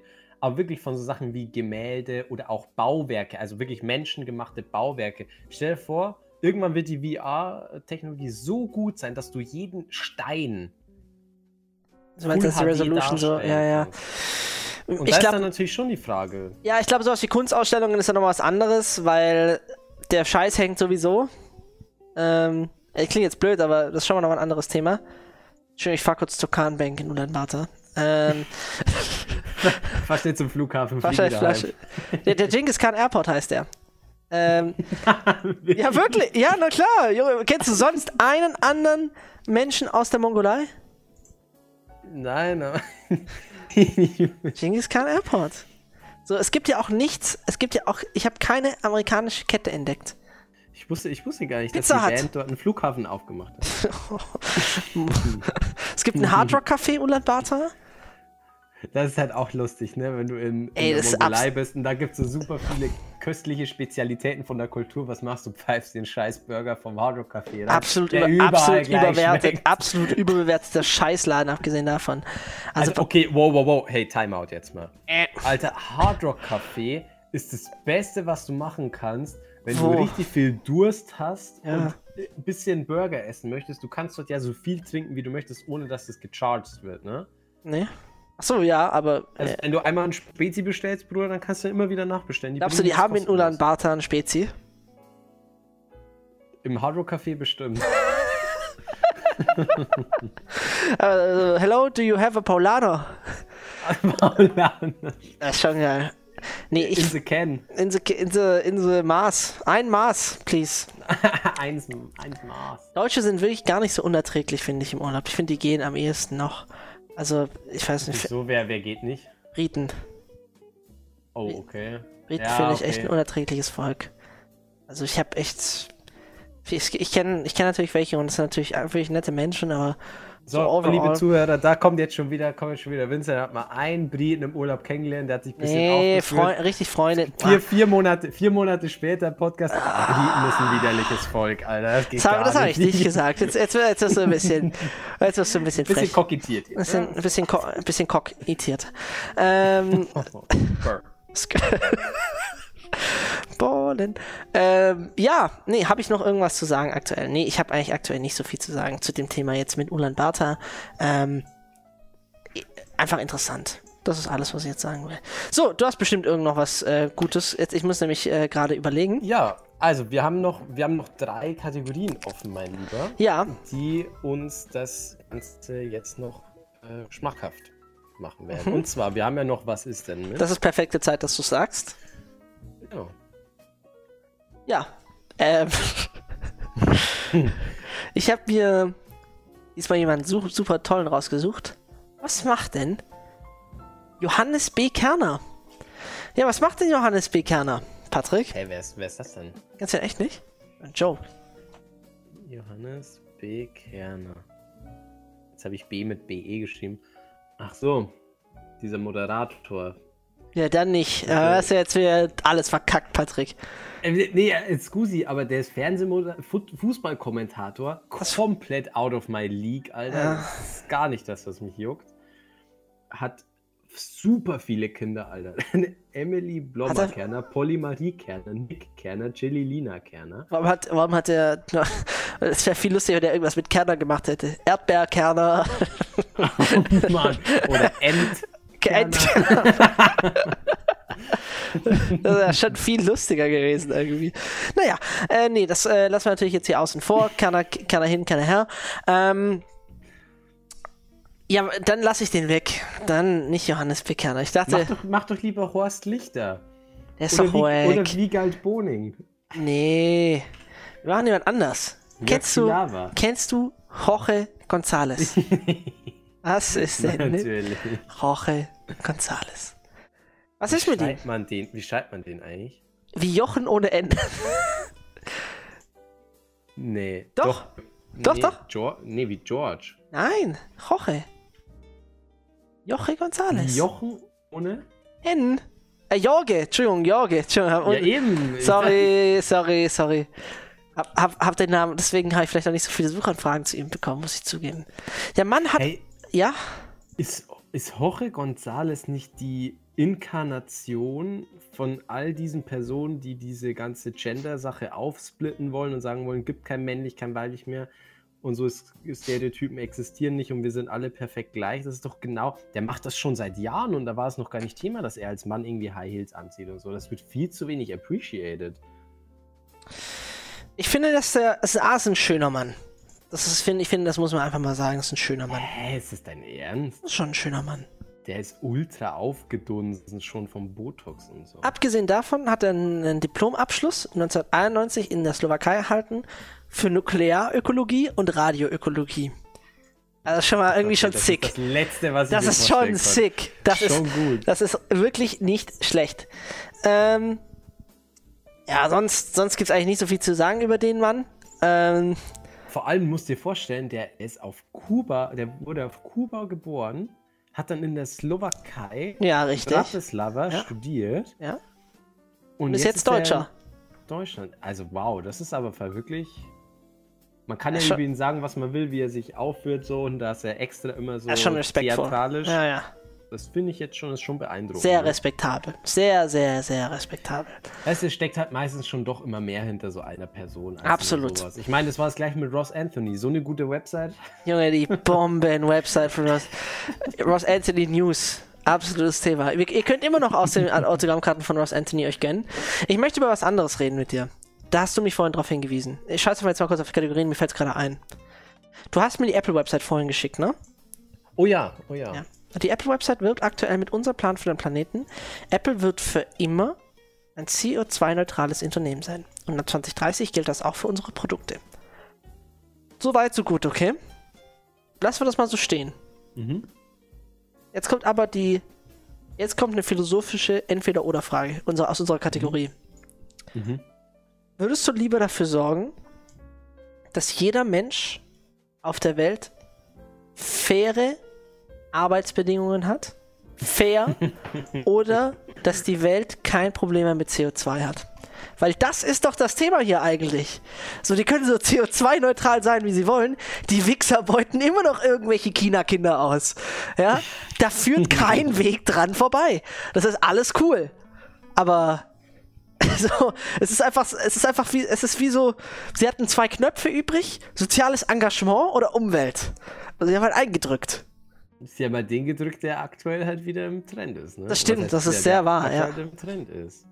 aber wirklich von so Sachen wie Gemälde oder auch Bauwerke, also wirklich menschengemachte Bauwerke. Stell dir vor, irgendwann wird die V R-Technologie so gut sein, dass du jeden Stein
So meinst du, dass die Resolution so, ja, ja.
Und
ich
da
glaub,
ist dann natürlich schon die Frage.
Ja, ich glaube, sowas wie Kunstausstellungen ist ja noch was anderes, weil der Scheiß hängt sowieso. Ähm, ich klinge jetzt blöd, aber das ist schon mal noch ein anderes Thema. Schön, ich fahr kurz zur Kahnbank in Ulaanbaatar. Ähm,
fahr schnell zum Flughafen,
fahr schnell Flasche. Der, der Genghis Khan Airport heißt der. Ähm, ja, wirklich. Ja, na klar. Junge, kennst du sonst einen anderen Menschen aus der Mongolei?
Nein, nein.
Genghis Khan Airport. So, es gibt ja auch nichts, es gibt ja auch, ich habe keine amerikanische Kette entdeckt.
Ich wusste, ich wusste gar nicht,
Pizza
dass die
Hut.
Band dort einen Flughafen aufgemacht hat.
Es gibt ein Hard Rock Café Ulaanbaatar.
Das ist halt auch lustig, ne? Wenn du in, in
Ey,
der
das
Mongolei bist und da gibt es so super viele köstliche Spezialitäten von der Kultur. Was machst du? Pfeifst den scheiß Burger vom Hard Rock Café rein,
Absolut,
der
über,
überall
absolut
gleich
überwertet,
schmeckt.
absolut überbewerteter Scheißladen, abgesehen davon. Also,
Also, okay, wow, wow, wow. Hey, Timeout jetzt mal.
Äh.
Alter, Hard Rock Café ist das Beste, was du machen kannst, wenn
Wo?
du richtig viel Durst hast
Ja.
und ein bisschen Burger essen möchtest. Du kannst dort ja so viel trinken, wie du möchtest, ohne dass das gecharged wird, ne?
ne? Achso, ja, aber
Also,
äh,
wenn du einmal ein Spezi bestellst, Bruder, dann kannst du immer wieder nachbestellen.
glaubst du, die haben in
kostenlos.
Ulaanbaatar ein Spezi?
Im Hard Rock Café bestimmt.
Uh, hello, do you have a Paulaner? Das ist schon geil. Nee,
In
ich.
the can.
In the, in the, in the Maß. Ein Maß, please.
eins, eins Maß.
Deutsche sind wirklich gar nicht so unerträglich, finde ich, im Urlaub. Ich finde, die gehen am ehesten noch. Also, ich weiß nicht.
So, wer, wer geht nicht?
Briten.
Oh, okay.
Briten
Ja,
finde ich
okay.
echt ein unerträgliches Volk. Also, ich habe echt. Ich, ich kenne ich kenn natürlich welche und das sind natürlich wirklich nette Menschen, aber.
So,
So overall-
liebe Zuhörer, da kommt jetzt schon wieder, kommt jetzt schon wieder Vincent, hat mal einen Briten im Urlaub kennengelernt, der hat sich ein bisschen
Nee,
aufgeführt.
Freu richtig Freunde.
Vier, vier, Monate, vier Monate später Podcast. Briten ist ein widerliches Volk, Alter. Das geht
Das habe
gar
das hab
nicht.
ich nicht gesagt. Jetzt, jetzt, jetzt wirst du ein bisschen, jetzt wirst du ein bisschen
Bisschen
frech.
kokettiert hier.
Ein bisschen, ein bisschen, ko ein bisschen kokettiert. Ähm,
Burr.
Ballen. Ähm, ja, nee, habe ich noch irgendwas zu sagen aktuell? Nee, ich habe eigentlich aktuell nicht so viel zu sagen zu dem Thema jetzt mit Ulaanbaatar. Ähm, einfach interessant. Das ist alles, was ich jetzt sagen will. So, du hast bestimmt irgend noch was äh, Gutes. Jetzt, ich muss nämlich äh, gerade überlegen.
Ja, also wir haben noch, wir haben noch drei Kategorien offen, mein Lieber,
Ja,
die uns das Ganze jetzt noch äh, schmackhaft machen werden.
Mhm.
Und zwar, wir haben ja noch, was ist denn mit?
das ist perfekte Zeit, dass du sagst.
Ja.
Ja. Ähm. Ich habe mir diesmal jemanden su super tollen rausgesucht. Was macht denn Johannes B. Kerner? Ja, was macht denn Johannes B. Kerner? Patrick?
Hey, wer ist, wer ist das denn?
Ganz ja echt nicht? Joe.
Johannes B. Kerner. Jetzt habe ich B mit B E geschrieben. Ach so, dieser Moderator.
Ja, dann nicht. Okay. Äh, hast du jetzt wieder alles verkackt, Patrick.
Äh, nee, Scusi, aber der ist Fernsehmoderator, Fußballkommentator. Komplett out of my league, Alter.
Ja.
Das ist gar nicht das, was mich juckt. Hat super viele Kinder, Alter. Emily Blommer Kerner, Polly Marie Kerner, Nick Kerner, Chili Lina Kerner.
Warum hat, warum hat der. Es wäre viel lustiger, wenn der irgendwas mit Kerner gemacht hätte. Erdbeerkerner.
Oh Mann. Oder Ent.
Ent. Das wäre schon viel lustiger gewesen irgendwie. Naja, äh, nee, das äh, lassen wir natürlich jetzt hier außen vor. Kerner, Kerner hin, Kerner her. Ähm. Ja, dann lasse ich den weg. Dann nicht Johannes B. Kerner. Ich dachte.
Mach doch, mach doch lieber Horst Lichter.
Der ist
oder
doch
wie,
weg.
Oder Wiegald Boning.
Nee. Wir machen jemand anders.
Ja,
Kennst du,
Pilawa.
kennst du Jorge González? Was ist denn mit
Natürlich.
Jorge González? Was
Wie
ist mit ihm?
schreibt man den? Wie schreibt man den eigentlich?
Wie Jochen ohne Ende.
Nee.
Doch. Doch,
nee,
doch.
George, nee, wie George.
Nein, Jorge. Jorge González.
Jochen ohne?
N. Äh, Jorge, Entschuldigung, Jorge. Entschuldigung.
Ja, eben.
Sorry, sorry, sorry. Hab, hab, hab den Namen, deswegen habe ich vielleicht noch nicht so viele Suchanfragen zu ihm bekommen, muss ich zugeben. Der Mann hat.
Hey,
Ja?
ist, ist Jorge González nicht die Inkarnation von all diesen Personen, die diese ganze Gender-Sache aufsplitten wollen und sagen wollen, gibt kein männlich, kein weiblich mehr und so ist, Stereotypen existieren nicht und wir sind alle perfekt gleich. Das ist doch genau, der macht das schon seit Jahren und da war es noch gar nicht Thema, dass er als Mann irgendwie High Heels anzieht und so. Das wird viel zu wenig appreciated.
Ich finde, dass der, das ist ein schöner Mann. Das ist, finde, ich finde, das muss man einfach mal sagen, das ist ein schöner Mann.
Hä, ist das dein Ernst?
Das ist schon ein schöner Mann.
Der ist ultra aufgedunsen, schon vom Botox und so.
Abgesehen davon hat er einen, einen Diplomabschluss neunzehnhunderteinundneunzig in der Slowakei erhalten für Nuklearökologie und Radioökologie. Also schon mal irgendwie
okay,
schon
das
sick.
Ist das Letzte, was ich
Das
mir
ist schon
vorstellen
sick. Das
schon
ist
gut.
Das ist wirklich nicht schlecht. Ähm, ja, sonst, sonst gibt es eigentlich nicht so viel zu sagen über den Mann. Ähm,
Vor allem musst du dir vorstellen, der ist auf Kuba, der wurde auf Kuba geboren, hat dann in der Slowakei
ja, richtig.
Bratislava
Ja.
studiert.
Ja.
Und,
Und ist
jetzt
jetzt Deutscher.
er in Deutschland. Also wow, das ist aber wirklich... Man kann ja,
Ja,
über
schon-
ihn sagen, was man will, wie er sich aufführt so und da ist er extra immer so
Ja, schon respektvoll.
theatralisch.
Ja, ja.
Das finde ich jetzt schon, ist schon beeindruckend.
Sehr
ne?
respektabel. Sehr, sehr, sehr respektabel.
Weißt du, es steckt halt meistens schon doch immer mehr hinter so einer Person. Als nur
Absolut.
sowas. Ich meine, das war es gleich mit Ross Anthony. So eine gute Website.
Junge, die Bomben-Website von Ross, Ross Anthony News. Absolutes Thema. Ihr, ihr könnt immer noch aus den Autogrammkarten von Ross Anthony euch gönnen. Ich möchte über was anderes reden mit dir. Da hast du mich vorhin drauf hingewiesen. Ich scheiße mal jetzt mal kurz auf die Kategorien, mir fällt es gerade ein. Du hast mir die Apple-Website vorhin geschickt, ne?
Oh ja, oh ja.
Ja. Die Apple-Website wirkt aktuell mit unserem Plan für den Planeten. Apple wird für immer ein C O zwei neutrales Unternehmen sein. Und ab zwanzig dreißig gilt das auch für unsere Produkte. So weit, so gut, okay? Lassen wir das mal so stehen.
Mhm.
Jetzt kommt aber die... Jetzt kommt eine philosophische Entweder-Oder-Frage unser, aus unserer Kategorie.
Mhm.
Würdest du lieber dafür sorgen, dass jeder Mensch auf der Welt faire Arbeitsbedingungen hat? Fair? Oder dass die Welt kein Problem mehr mit C O zwei hat? Weil das ist doch das Thema hier eigentlich. So, die können so C O zwei neutral sein, wie sie wollen. Die Wichser beuten immer noch irgendwelche China-Kinder aus. Ja? Da führt kein Weg dran vorbei. Das ist alles cool. Aber so, es ist einfach, es ist einfach wie, es ist wie so, sie hatten zwei Knöpfe übrig, soziales Engagement oder Umwelt. Und sie haben halt eingedrückt.
Sie haben halt den gedrückt, der aktuell halt wieder im Trend ist. Ne?
Das stimmt,
Was heißt,
das ist
der,
sehr
der
wahr,
aktuell
ja.
im Trend ist.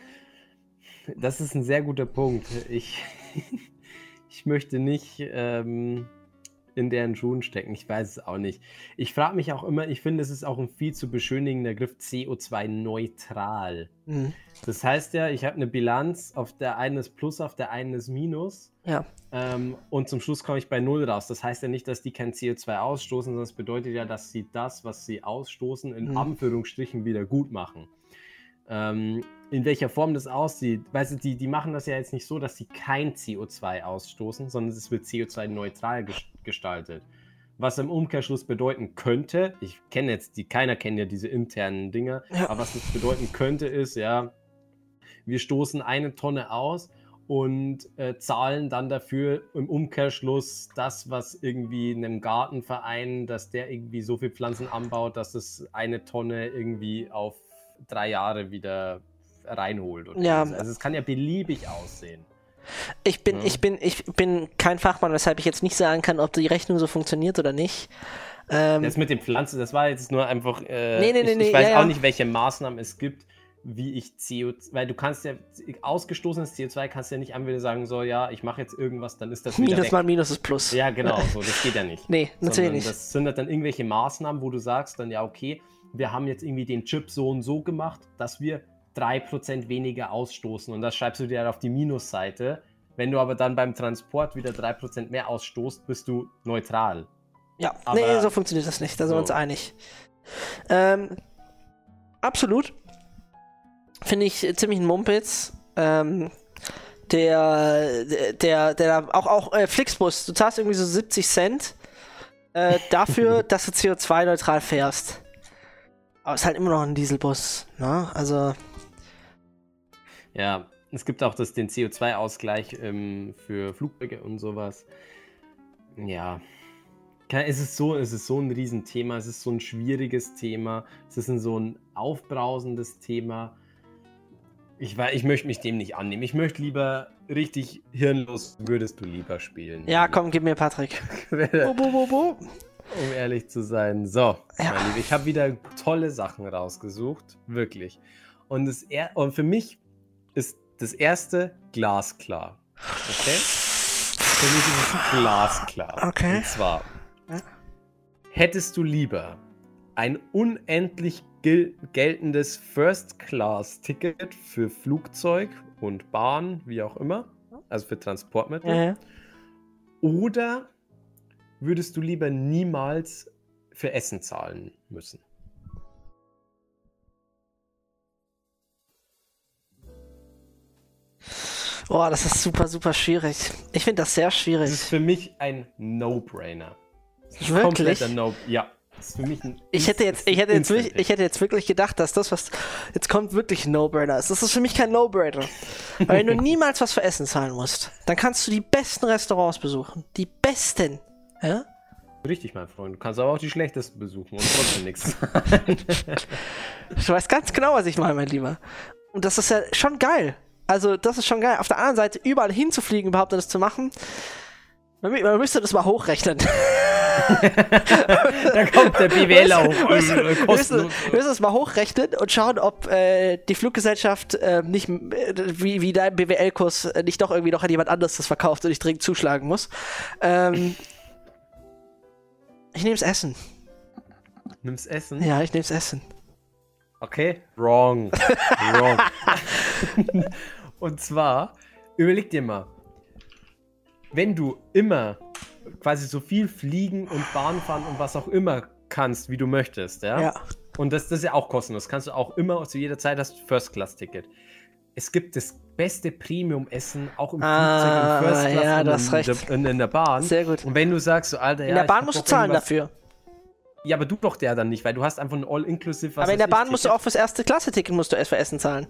Das ist ein sehr guter Punkt. Ich, ich möchte nicht ähm, in deren Schuhen stecken. Ich weiß es auch nicht. Ich frage mich auch immer, ich finde, es ist auch ein viel zu beschönigender Begriff C O zwei neutral.
Mhm.
Das heißt ja, ich habe eine Bilanz, auf der einen ist Plus, auf der einen ist Minus.
Ja.
Ähm, und zum Schluss komme ich bei Null raus. Das heißt ja nicht, dass die kein C O zwei ausstoßen, sondern es bedeutet ja, dass sie das, was sie ausstoßen, in
Mhm.
Anführungsstrichen wieder gut machen. Ähm, in welcher Form das aussieht, weißt du, die, die machen das ja jetzt nicht so, dass sie kein C O zwei ausstoßen, sondern es wird C O zwei neutral ges- gestaltet. Was im Umkehrschluss bedeuten könnte, ich kenne jetzt die, keiner kennt ja diese internen Dinge,
Ja.
aber was das bedeuten könnte ist, ja, wir stoßen eine Tonne aus und äh, zahlen dann dafür im Umkehrschluss das, was irgendwie einem Gartenverein, dass der irgendwie so viel Pflanzen anbaut, dass es eine Tonne irgendwie auf drei Jahre wieder reinholt. Oder
Ja.
so. Also es kann ja beliebig aussehen.
Ich bin,
Ja.
ich bin, ich bin kein Fachmann, weshalb ich jetzt nicht sagen kann, ob die Rechnung so funktioniert oder nicht. Ähm,
Das mit den Pflanzen, das war jetzt nur einfach, äh,
Nee, nee, nee,
ich,
nee,
ich weiß
ja, ja.
auch nicht, welche Maßnahmen es gibt, wie ich C O zwei, weil du kannst ja, ausgestoßenes C O zwei kannst du ja nicht einfach sagen, so, ja, ich mache jetzt irgendwas, dann ist das wieder
Minus
weg.
mal Minus ist Plus.
Ja, genau, so, das geht ja nicht.
Nee, natürlich
Sondern
nicht.
das sind halt dann irgendwelche Maßnahmen, wo du sagst dann, ja, okay, wir haben jetzt irgendwie den Chip so und so gemacht, dass wir drei Prozent weniger ausstoßen und das schreibst du dir halt auf die Minusseite. Wenn du aber dann beim Transport wieder drei Prozent mehr ausstoßt, bist du neutral.
Ja,
Aber-
nee, so funktioniert das nicht, da sind wir
So.
uns einig. Ähm, absolut. Finde ich äh, ziemlich ein Mumpitz. Ähm, der, der, der, auch, auch äh, Flixbus, du zahlst irgendwie so siebzig Cent äh, dafür, dass du C O zwei neutral fährst. Aber es ist halt immer noch ein Dieselbus, ne? Also,
Ja, es gibt auch das, den C O zwei Ausgleich ähm, für Flugzeuge und sowas. Ja, Es ist so, es ist so ein Riesenthema, es ist so ein schwieriges Thema, es ist ein, so ein aufbrausendes Thema. Ich, weiß, ich möchte mich dem nicht annehmen. Ich möchte lieber richtig hirnlos, würdest du lieber spielen.
Ja, komm, gib mir Patrick. bo, bo, bo, bo.
Um ehrlich zu sein. So,
ja.
mein Lieber, ich habe wieder tolle Sachen rausgesucht. Wirklich. Und, das er und für mich ist das erste glasklar. Okay? Für mich ist es glasklar.
Okay.
Und zwar, hättest du lieber ein unendlich gel geltendes First-Class-Ticket für Flugzeug und Bahn, wie auch immer, also für Transportmittel,
Ja, ja.
oder würdest du lieber niemals für Essen zahlen müssen?
Oh, das ist super, super schwierig. Ich finde das sehr schwierig.
Das ist für mich ein No-Brainer.
Wirklich?
No ja. Das ist für mich ein
Ich hätte jetzt, ich hätte jetzt, wirklich, ich hätte jetzt wirklich gedacht, dass das, was jetzt kommt, wirklich ein No-Brainer ist. Das ist für mich kein No-Brainer. Weil wenn du niemals was für Essen zahlen musst, dann kannst du die besten Restaurants besuchen. Die besten. Ja?
Richtig, mein Freund. Du kannst aber auch die schlechtesten besuchen und trotzdem nichts zahlen.
Du weißt ganz genau, was ich meine, mein Lieber. Und das ist ja schon geil. Also, das ist schon geil. Auf der anderen Seite, überall hinzufliegen, überhaupt das zu machen, man, man müsste das mal hochrechnen.
Da kommt der B W L hoch.
Wir müssen das mal hochrechnen und schauen, ob äh, die Fluggesellschaft äh, nicht, äh, wie, wie dein B W L-Kurs, äh, nicht doch irgendwie noch an jemand anderes das verkauft und ich dringend zuschlagen muss. Ähm, ich nehm's Essen.
Nimm's Essen?
Ja, ich nehm's Essen.
Okay, wrong. Wrong. Und zwar, überleg dir mal, wenn du immer quasi so viel fliegen und Bahn fahren und was auch immer kannst, wie du möchtest, ja?
Ja.
Und das, das ist ja auch kostenlos. Kannst du auch immer, zu jeder Zeit hast du First-Class-Ticket. Es gibt das beste Premium-Essen, auch im
Ah,
Flugzeug, in First-Class
ja,
und
du hast
in,
recht.
der, in, in der Bahn.
Sehr gut.
Und wenn du sagst, so, Alter, ja,
In der Bahn
ich
musst du
hab doch
zahlen
irgendwas-
dafür.
Ja, aber du doch der dann nicht, weil du hast einfach ein All-Inclusive. was
Aber in
weiß
der Bahn
ich,
musst du
Ticket.
auch fürs erste Klasse-Ticket musst du erst für Essen zahlen.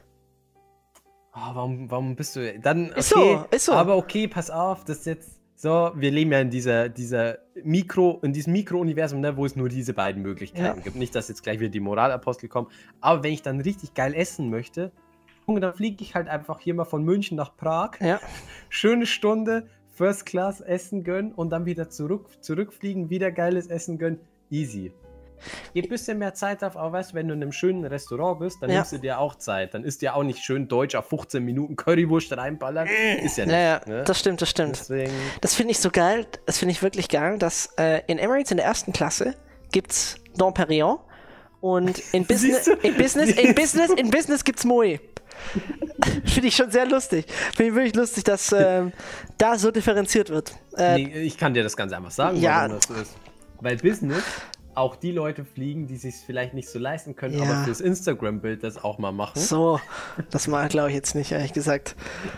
Oh, warum, warum bist du. Dann, okay,
Ist so, ist so.
Aber okay, pass auf, das ist jetzt. So, wir leben ja in dieser, dieser Mikro, in diesem Mikro-Universum, ne, wo es nur diese beiden Möglichkeiten
Ja.
gibt. Nicht, dass jetzt gleich wieder die Moralapostel kommen. Aber wenn ich dann richtig geil essen möchte, Junge, dann fliege ich halt einfach hier mal von München nach Prag.
Ja.
Schöne Stunde, First Class Essen gönnen und dann wieder zurück, zurückfliegen, wieder geiles Essen gönnen. Easy. Gib ein bisschen mehr Zeit auf, aber weißt du, wenn du in einem schönen Restaurant bist, dann
Ja.
nimmst du dir auch Zeit. Dann ist dir auch nicht schön deutsch auf fünfzehn Minuten Currywurst reinballern. Ist ja nicht.
Ja, ja,
ne?
das stimmt, das stimmt.
Deswegen,
Das finde ich so geil, das finde ich wirklich geil, dass äh, in Emirates in der ersten Klasse gibt's Dom Perignon und in Business,
Siehst du?
in Business, in Business, in Business gibt's Moe. Finde ich schon sehr lustig. Finde ich wirklich lustig, dass ähm, da so differenziert wird. Äh,
nee, ich kann dir das ganz einfach sagen,
ja.
warum das so ist. Weil Business auch die Leute fliegen, die sich vielleicht nicht so leisten können,
Ja.
aber fürs Instagram-Bild das auch mal machen.
So, das mal glaube ich jetzt nicht, ehrlich gesagt.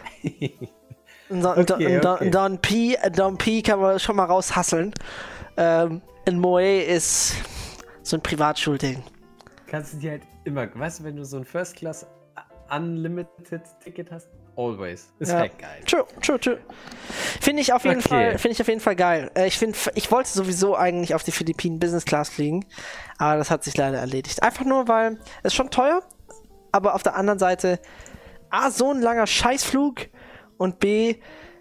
Don,
Okay,
Don,
okay.
Don P, Don P kann man schon mal raushasseln. Ähm, ein Moe ist so ein Privatschulding.
Kannst du dir halt immer, weißt du, wenn du so ein First Class Unlimited Ticket hast, always. Ist
Ja.
halt geil.
True, true, true. Finde ich auf jeden
Okay.
Fall, finde ich auf jeden Fall geil. Äh, ich finde, ich wollte sowieso eigentlich auf die Philippinen Business Class fliegen, aber das hat sich leider erledigt. Einfach nur, weil es ist schon teuer, aber auf der anderen Seite A, so ein langer Scheißflug und B,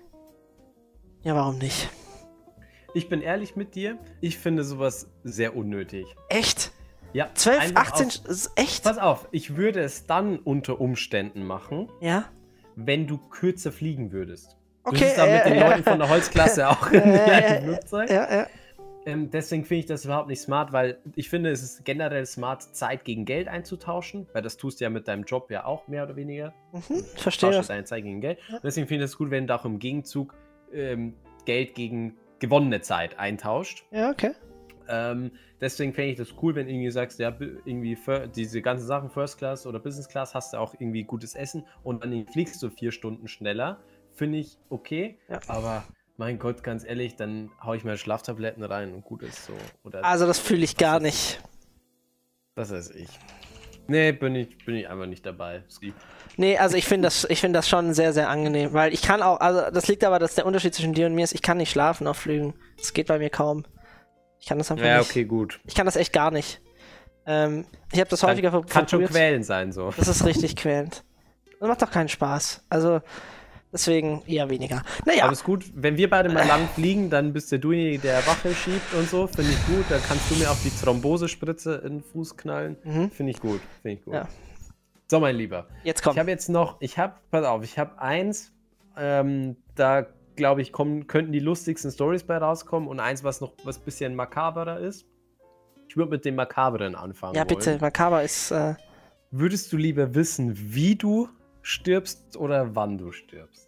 ja, warum nicht?
Ich bin ehrlich mit dir, ich finde sowas sehr unnötig.
Echt?
Ja,
zwölf,
einfach
achtzehn,
aus-
ist echt?
Pass auf, ich würde es dann unter Umständen machen,
Ja?
wenn du kürzer fliegen würdest.
Okay,
Du sitzt da mit
äh,
den
äh,
Leuten von der Holzklasse auch im
äh,
gleichen Flugzeug.
Ja, ja.
Ähm, deswegen finde ich das überhaupt nicht smart, weil ich finde, es ist generell smart, Zeit gegen Geld einzutauschen, weil das tust du ja mit deinem Job ja auch mehr oder weniger.
Mhm, verstehe
Tauschst
das.
deine Zeit gegen Geld. Und deswegen finde ich es gut, wenn du auch im Gegenzug ähm, Geld gegen gewonnene Zeit eintauscht.
Ja, okay.
Ähm, deswegen fände ich das cool, wenn du irgendwie sagst, ja, b- irgendwie fir- diese ganzen Sachen, First Class oder Business Class, hast du auch irgendwie gutes Essen und dann fliegst du vier Stunden schneller. Finde ich okay,
Ja.
aber mein Gott, ganz ehrlich, dann hau ich mir Schlaftabletten rein und gut ist so. Oder
Also das fühle ich gar nicht.
was weiß ich. Nee, bin ich, bin ich einfach nicht dabei. Sie-
Nee, also ich finde das, ich finde das schon sehr, sehr angenehm, weil ich kann auch, also das liegt aber, dass der Unterschied zwischen dir und mir ist, ich kann nicht schlafen auf Flügen. Das geht bei mir kaum. Ich kann das einfach
Ja,
nicht.
okay, gut.
Ich kann das echt gar nicht. Ähm, ich habe das
Kann,
häufiger ver
kann schon
probiert.
quälend sein, so.
Das ist richtig quälend. Das macht doch keinen Spaß. Also, deswegen eher weniger. Naja.
Aber ist gut, wenn wir beide mal lang fliegen, dann bist ja du derjenige, der Wache schiebt und so. Finde ich gut. Da kannst du mir auch die Thrombosespritze in den Fuß knallen.
Mhm.
Finde ich gut. Finde ich gut.
Ja.
So, mein Lieber.
Jetzt komm.
Ich habe jetzt noch, ich habe, pass auf, ich habe eins, ähm, da glaube ich, kommen, könnten die lustigsten Stories bei rauskommen und eins, was noch was bisschen makaberer ist. Ich würde mit dem Makaberen anfangen.
Ja, bitte.
Wollen.
Makaber ist. Äh...
Würdest du lieber wissen, wie du stirbst oder wann du stirbst?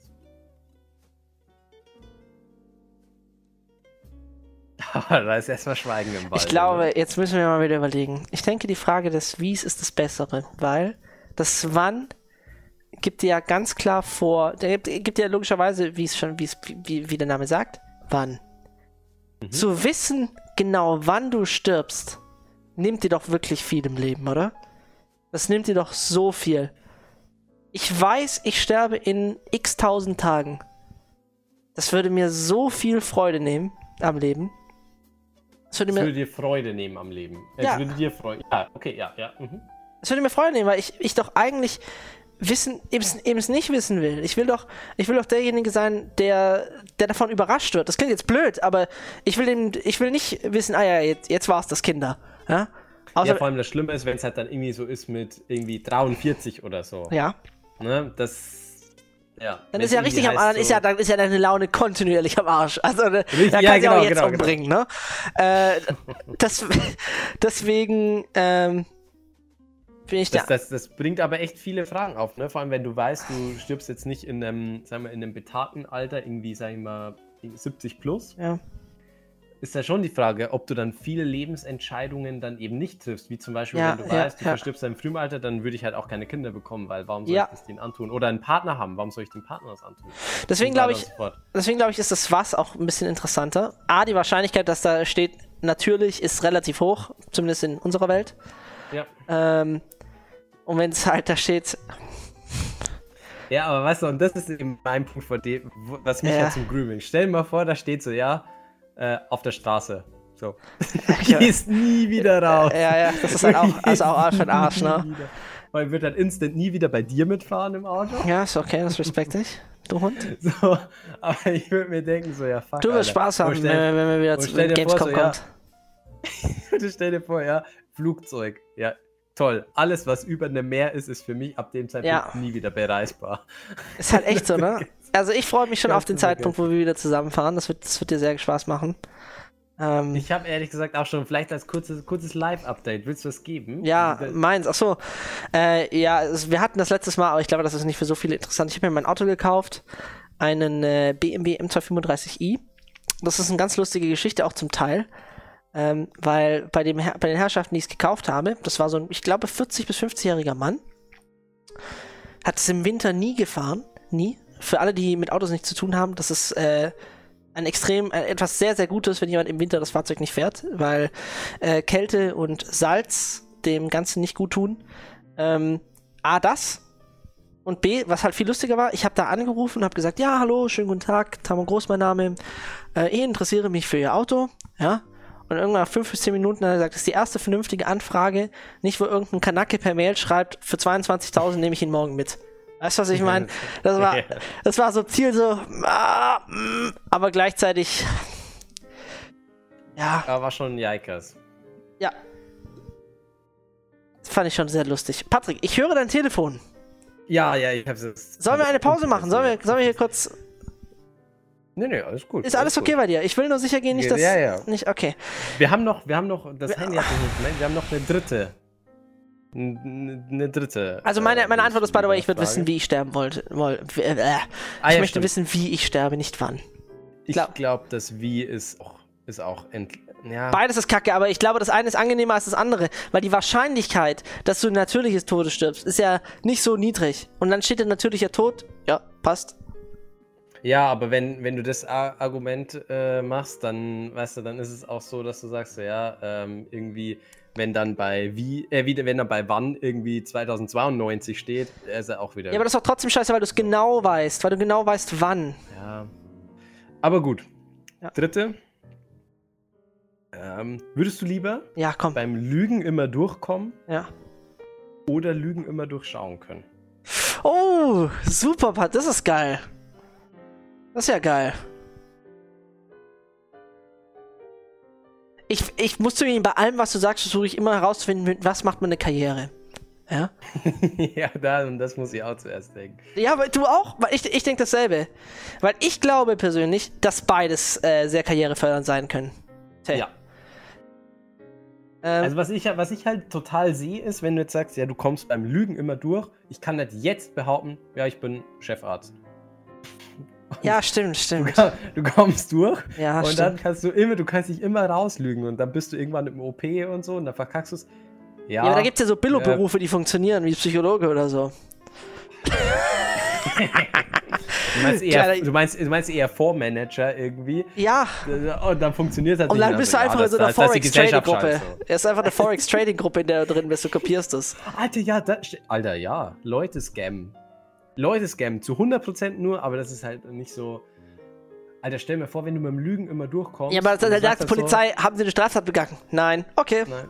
Da ist erstmal Schweigen im Wald.
Ich glaube, jetzt müssen wir mal wieder überlegen. Ich denke, die Frage des Wies ist das Bessere, weil das Wann gibt dir ja ganz klar vor, der gibt, gibt dir ja logischerweise, wie es schon, wie, wie, wie der Name sagt, wann. Mhm. Zu wissen, genau wann du stirbst, nimmt dir doch wirklich viel im Leben, oder? Das nimmt dir doch so viel. Ich weiß, ich sterbe in x tausend Tagen. Das würde mir so viel Freude nehmen am Leben. Das würde,
das
mir,
würde dir Freude nehmen am Leben. Es
ja.
würde dir Freude. Ja, okay, ja, ja. Mhm.
Das würde mir Freude nehmen, weil ich, ich doch eigentlich wissen, eben es nicht wissen will. Ich will doch, ich will doch derjenige sein, der, der davon überrascht wird. Das klingt jetzt blöd, aber ich will dem, ich will nicht wissen, ah ja, jetzt, jetzt war es das Kinder. Ja? Außer,
ja, vor allem das Schlimme ist, wenn es halt dann irgendwie so ist mit irgendwie dreiundvierzig oder so.
Ja.
Ne, das. Ja.
Dann ist ja richtig am Arsch, so ist ja, dann ist ja deine Laune kontinuierlich am Arsch. Also, ne,
richtig,
da kann
ja,
sie
genau,
auch jetzt
genau,
umbringen,
genau.
ne? Äh, das, deswegen, ähm, bin ich
das,
da.
das, das bringt aber echt viele Fragen auf, ne? Vor allem, wenn du weißt, du stirbst jetzt nicht in einem, sagen wir, in einem betagten Alter, irgendwie, sag ich mal, siebzig plus.
Ja.
Ist ja schon die Frage, ob du dann viele Lebensentscheidungen dann eben nicht triffst. Wie zum Beispiel,
ja,
wenn du
ja,
weißt, du
ja.
verstirbst im frühen Alter, dann würde ich halt auch keine Kinder bekommen, weil warum soll
ja.
ich das denen antun? Oder einen Partner haben, warum soll ich dem Partner das antun?
Deswegen glaube ich, deswegen glaube ich, ist das Was auch ein bisschen interessanter. A, die Wahrscheinlichkeit, dass da steht, natürlich, ist relativ hoch, zumindest in unserer Welt.
Ja.
Ähm, und wenn es halt da steht.
Ja, aber weißt du, und das ist eben mein Punkt, von dem, was mich
ja.
ja zum Grübeln. Stell dir mal vor, da steht so, ja, äh, auf der Straße. So.
Ja.
Gehst nie wieder raus.
Ja, ja, das ist halt auch, also auch Arsch für den Arsch, ne?
Weil wird dann instant nie wieder bei dir mitfahren im Auto.
Ja, ist okay, das respekte ich. Du Hund.
So, aber ich würde mir denken, so, ja, fuck.
Du wirst
Alter.
Spaß haben,
stell,
wenn, wenn wir wieder zu Gamescom
so,
kommt.
Ja, du stell dir vor, ja, Flugzeug. Ja, toll. Alles, was über einem Meer ist, ist für mich ab dem Zeitpunkt ja. nie wieder bereisbar.
Ist halt echt so, ne? Also ich freue mich schon auf den Zeitpunkt, wo wir wieder zusammenfahren. Das wird, das wird dir sehr Spaß machen. Ähm,
ich habe ehrlich gesagt auch schon, vielleicht als kurzes, kurzes Live-Update, willst du das geben?
Ja, meins, achso. Äh, ja, also wir hatten das letztes Mal, aber ich glaube, das ist nicht für so viele interessant. Ich habe mir mein Auto gekauft, einen äh, B M W M zweihundertfünfunddreißig i. Das ist eine ganz lustige Geschichte, auch zum Teil. Ähm, weil bei, dem Her bei den Herrschaften, die ich es gekauft habe, das war so ein, ich glaube, vierzig- bis fünfzigjähriger Mann, hat es im Winter nie gefahren, nie. Für alle, die mit Autos nichts zu tun haben, das ist äh, ein extrem, äh, etwas sehr, sehr Gutes, wenn jemand im Winter das Fahrzeug nicht fährt, weil äh, Kälte und Salz dem Ganzen nicht gut tun. Ähm, A, das. Und B, was halt viel lustiger war, ich habe da angerufen und habe gesagt, ja, hallo, schönen guten Tag, Tamon Groß mein Name. Äh, ich interessiere mich für Ihr Auto, ja. Und irgendwann nach fünf bis zehn Minuten hat er gesagt, das ist die erste vernünftige Anfrage, nicht wo irgendein Kanacke per Mail schreibt, für zweiundzwanzigtausend nehme ich ihn morgen mit. Weißt du, was ich meine? Das war, das war so Ziel, so, ah, mm, aber gleichzeitig, ja.
Ja, war schon Jaikas.
Ja. Das fand ich schon sehr lustig. Patrick, ich höre dein Telefon.
Ja, ja, ich hab's jetzt.
Sollen wir eine Pause machen? Sollen wir, sollen wir hier kurz...
Nee, nee, alles gut.
Ist alles, alles okay gut. Bei dir? Ich will nur sicher gehen, nicht, dass...
Ja, ja.
Nicht, okay.
Wir haben noch, wir haben noch, das
wir,
Handy hat mich nicht gemeint, wir haben noch eine dritte. Eine dritte.
Also meine, meine Antwort ist, by the way, ich würde wissen, wie ich sterben wollte. Woll, äh, ich ah, ja, möchte stimmt. wissen, wie ich sterbe, nicht wann.
Ich glaube, glaub, das Wie ist auch, ist auch ent ja.
Beides ist kacke, aber ich glaube, das eine ist angenehmer als das andere, weil die Wahrscheinlichkeit, dass du ein natürliches Todes stirbst, ist ja nicht so niedrig. Und dann steht der natürliche Tod, ja, passt.
Ja, aber wenn, wenn du das Argument äh, machst, dann, weißt du, dann ist es auch so, dass du sagst, so, ja, ähm, irgendwie, wenn dann bei wie, äh, wieder, wenn dann bei wann irgendwie zweitausendzweiundneunzig steht, ist er auch wieder.
Ja, aber das ist doch trotzdem scheiße, weil du es genau weißt, weil du genau weißt, wann.
Ja. Aber gut. Ja. Dritte. Ähm, würdest du lieber
Ja, komm.
beim Lügen immer durchkommen
Ja.
oder Lügen immer durchschauen können?
Oh, super, Pat, das ist geil. Das ist ja geil. Ich, ich muss zugeben, bei allem, was du sagst, versuche ich immer herauszufinden, mit was macht man eine Karriere. Ja?
Ja, da, und das muss ich auch zuerst denken.
Ja, aber du auch? Weil ich, ich denke dasselbe. Weil ich glaube persönlich, dass beides äh, sehr karrierefördernd sein können. Hey.
Ja.
Ähm,
Also was ich, was ich halt total sehe, ist, wenn du jetzt sagst, ja, du kommst beim Lügen immer durch, ich kann nicht jetzt behaupten, ja, ich bin Chefarzt.
ja, stimmt, stimmt.
Du, du kommst durch
Ja,
und
stimmt.
dann kannst du immer, du kannst dich immer rauslügen und dann bist du irgendwann im O P und so und dann verkackst du es. Ja,
Ja, aber da gibt es ja so Billo-Berufe, die funktionieren, wie Psychologe oder so.
Du meinst eher, du meinst, du meinst eher Fondsmanager irgendwie.
Ja.
Und dann funktioniert das
Und dann bist du einfach in so einer Forex-Trading-Gruppe. Es ist einfach eine Forex-Trading-Gruppe, in der du drin bist, du kopierst es.
Alter, ja, da, Alter, ja. Leute scammen. Leute scammen. Zu hundert Prozent nur, aber das ist halt nicht so. Alter, stell mir vor, wenn du mit dem Lügen immer durchkommst.
Ja, aber dann sagt die
so,
Polizei, haben sie eine Straftat begangen? Nein. Okay.
Nein.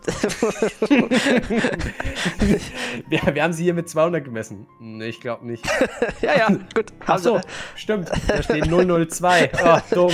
wir, wir haben sie hier mit zweihundert gemessen. Nee, ich glaube nicht.
Ja, ja, gut.
Ach so, stimmt. Da steht null null zwei. Oh, dumm.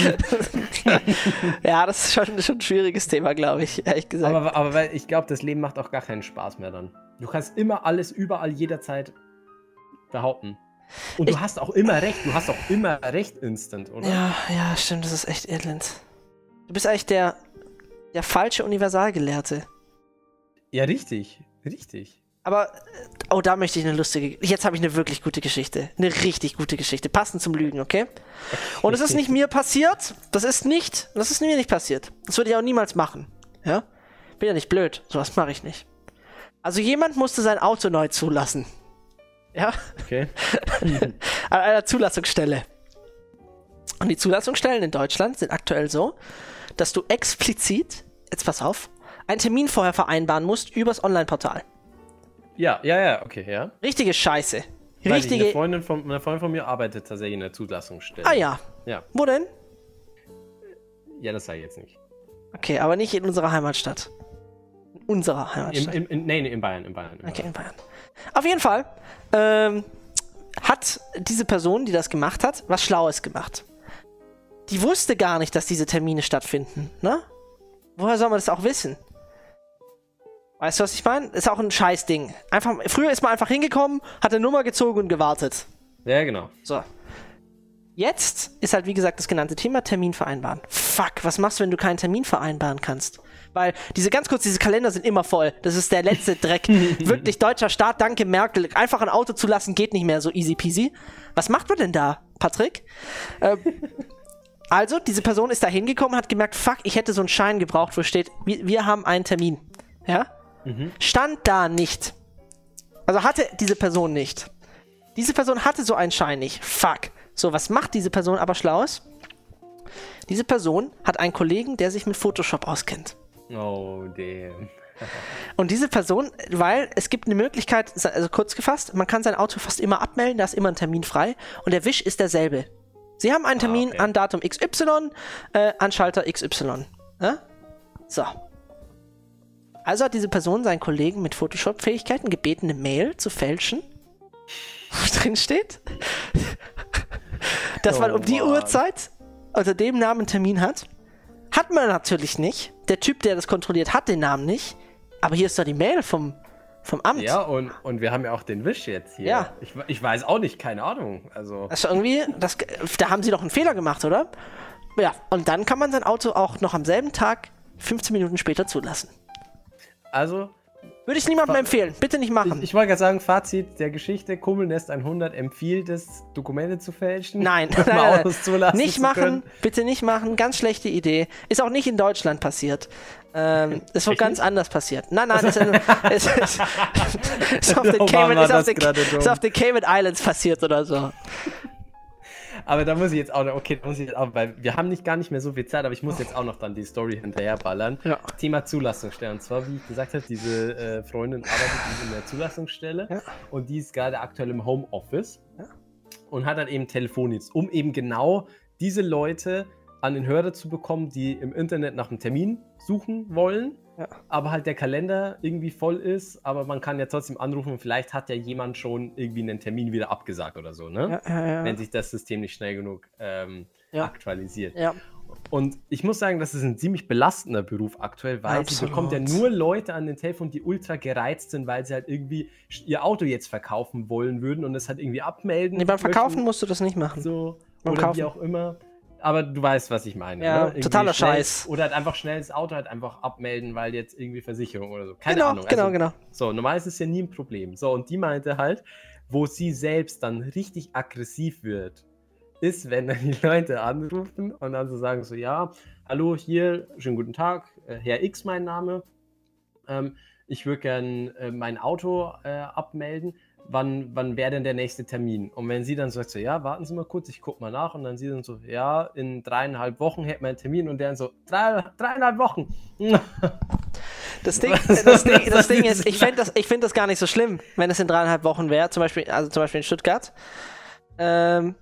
Ja, das ist schon, schon ein schwieriges Thema, glaube ich, ehrlich gesagt.
Aber, aber weil ich glaube, das Leben macht auch gar keinen Spaß mehr dann. Du kannst immer alles, überall, jederzeit behaupten. Und
ich,
du hast auch immer recht. Du hast auch immer recht instant, oder?
Ja, ja, stimmt. Das ist echt elend. Du bist eigentlich der, der falsche Universalgelehrte.
Ja, richtig. Richtig.
Aber, oh, da möchte ich eine lustige... Jetzt habe ich eine wirklich gute Geschichte. Eine richtig gute Geschichte. Passend zum Lügen, okay? Und es ist nicht mir passiert. Das ist nicht... Das ist mir nicht passiert. Das würde ich auch niemals machen. Ja? Bin ja nicht blöd. Sowas mache ich nicht. Also jemand musste sein Auto neu zulassen. Ja?
Okay.
An einer Zulassungsstelle. Und die Zulassungsstellen in Deutschland sind aktuell so, dass du explizit, jetzt pass auf, einen Termin vorher vereinbaren musst übers Online-Portal.
Ja, ja, ja, okay, ja.
Richtige Scheiße.
Weil
Richtige...
eine Freundin von, eine Freundin von mir arbeitet tatsächlich in der Zulassungsstelle.
Ah ja.
Ja.
Wo denn?
Ja, das sei jetzt nicht.
Okay, aber nicht in unserer Heimatstadt. In unserer Heimatstadt.
In, in, in, nee, nee, in Bayern, in Bayern. In
Okay,
Bayern.
in Bayern. Auf jeden Fall ähm, hat diese Person, die das gemacht hat, was Schlaues gemacht. Die wusste gar nicht, dass diese Termine stattfinden, ne? Woher soll man das auch wissen? Weißt du, was ich meine? Ist auch ein Scheißding. Einfach, früher ist man einfach hingekommen, hat eine Nummer gezogen und gewartet.
Ja, genau.
So. Jetzt ist halt, wie gesagt, das genannte Thema Termin vereinbaren. Fuck, was machst du, wenn du keinen Termin vereinbaren kannst? Weil diese ganz kurz, diese Kalender sind immer voll. Das ist der letzte Dreck. Wirklich, deutscher Staat, danke Merkel. Einfach ein Auto zu lassen, geht nicht mehr so easy peasy. Was macht man denn da, Patrick? Ähm, also, diese Person ist da hingekommen und hat gemerkt, fuck, ich hätte so einen Schein gebraucht, wo steht, wir, wir haben einen Termin. Ja? Mhm. Stand da nicht. Also hatte diese Person nicht. Diese Person hatte so einen Schein nicht. Fuck. So, was macht diese Person aber Schlaues? Diese Person hat einen Kollegen, der sich mit Photoshop auskennt.
Oh, damn.
Und diese Person, weil es gibt eine Möglichkeit, also kurz gefasst, man kann sein Auto fast immer abmelden, da ist immer ein Termin frei und der Wisch ist derselbe. Sie haben einen Termin ah, okay. an Datum X Y, äh, an Schalter X Y. Ja? So. Also hat diese Person seinen Kollegen mit Photoshop-Fähigkeiten gebeten, eine Mail zu fälschen, wo drin steht, dass man oh, um die Mann. Uhrzeit unter dem Namen einen Termin hat. Hat man natürlich nicht. Der Typ, der das kontrolliert, hat den Namen nicht. Aber hier ist doch die Mail vom, vom Amt.
Ja, und, und wir haben ja auch den Wisch jetzt hier.
Ja.
Ich, ich weiß auch nicht, keine Ahnung. Also,
also irgendwie, das, da haben sie doch einen Fehler gemacht, oder? Ja, und dann kann man sein Auto auch noch am selben Tag fünfzehn Minuten später zulassen.
Also...
Würde ich niemandem empfehlen. Bitte nicht machen.
Ich, ich wollte gerade sagen, Fazit der Geschichte, Kummelnest hundert empfiehlt es, Dokumente zu fälschen.
Nein,
um
nein,
Autos zulassen
nicht
zu
machen,
können.
Bitte nicht machen, ganz schlechte Idee. Ist auch nicht in Deutschland passiert. Ähm, ist wohl ganz anders passiert. Nein, nein, ist, ist, ist, ist, auf den Cayman, ist, auf den, ist auf den Cayman Islands passiert oder so.
Aber da muss ich jetzt auch noch, okay, da muss ich jetzt auch, weil wir haben nicht gar nicht mehr so viel Zeit, aber ich muss jetzt auch noch dann die Story hinterherballern. Ja. Thema Zulassungsstelle. Und zwar, wie ich gesagt habe, diese äh, Freundin arbeitet in der Zulassungsstelle ja. und die ist gerade aktuell im Homeoffice ja. und hat dann eben Telefondienst, um eben genau diese Leute an den Hörer zu bekommen, die im Internet nach einem Termin suchen wollen, ja. aber halt der Kalender irgendwie voll ist, aber man kann ja trotzdem anrufen und vielleicht hat ja jemand schon irgendwie einen Termin wieder abgesagt oder so, ne? Ja, ja, ja. Wenn sich das System nicht schnell genug ähm, ja. aktualisiert. Ja. Und ich muss sagen, das ist ein ziemlich belastender Beruf aktuell, weil sie bekommt ja nur Leute an den Telefon, die ultra gereizt sind, weil sie halt irgendwie ihr Auto jetzt verkaufen wollen würden und es halt irgendwie abmelden.
Nee, beim Verkaufen möchten. Musst du das nicht machen.
So, oder Kaufen. Wie auch immer. Aber du weißt, was ich meine.
Ja,
ne?
totaler
schnell,
Scheiß.
Oder halt einfach schnell das Auto halt einfach abmelden, weil jetzt irgendwie Versicherung oder so. Keine
genau,
Ahnung.
Genau,
also,
genau.
So, normal ist es ja nie ein Problem. So, und die meinte halt, wo sie selbst dann richtig aggressiv wird, ist, wenn dann die Leute anrufen und dann so sagen so, ja, hallo, hier, schönen guten Tag, äh, Herr X mein Name. Ähm, ich würde gern äh, mein Auto äh, abmelden. Wann, wann wäre denn der nächste Termin? Und wenn sie dann sagt so, ja, warten Sie mal kurz, ich gucke mal nach. Und dann sie dann so, ja, in dreieinhalb Wochen hätten wir einen Termin. Und der dann so, drei, dreieinhalb Wochen.
Das Ding, das Ding, das Ding ist, ich finde das, ich find das gar nicht so schlimm, wenn es in dreieinhalb Wochen wäre. Zum Beispiel, also zum Beispiel in Stuttgart. Ähm,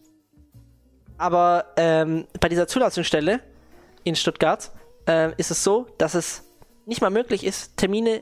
aber ähm, bei dieser Zulassungsstelle in Stuttgart äh, ist es so, dass es nicht mal möglich ist, Termine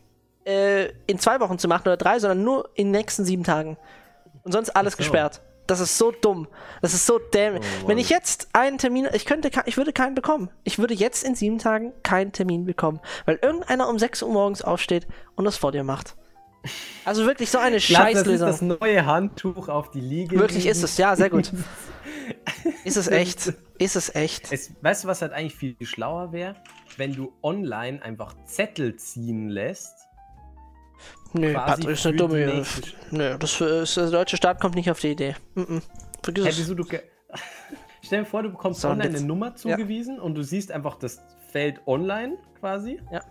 in zwei Wochen zu machen oder drei, sondern nur in den nächsten sieben Tagen. Und sonst alles so. gesperrt. Das ist so dumm. Das ist so dämlich. Oh, wenn ich jetzt einen Termin, ich könnte, ich würde keinen bekommen. Ich würde jetzt in sieben Tagen keinen Termin bekommen, weil irgendeiner um sechs Uhr morgens aufsteht und das vor dir macht. Also wirklich so eine Scheißlösung.
Das ist das neue Handtuch auf die Liege.
Wirklich ist es, ja, sehr gut. Ist es echt. Ist es echt.
Es, weißt du, was halt eigentlich viel schlauer wäre? Wenn du online einfach Zettel ziehen lässt.
Nö, Patrick ist eine dumme Idee. Nö, das ist, der deutsche Staat kommt nicht auf die Idee. Mm-mm. Vergiss
hey,
es.
wieso, du Stell dir vor, du bekommst so online eine Nummer zugewiesen ja. und du siehst einfach das Feld online quasi.
Ja.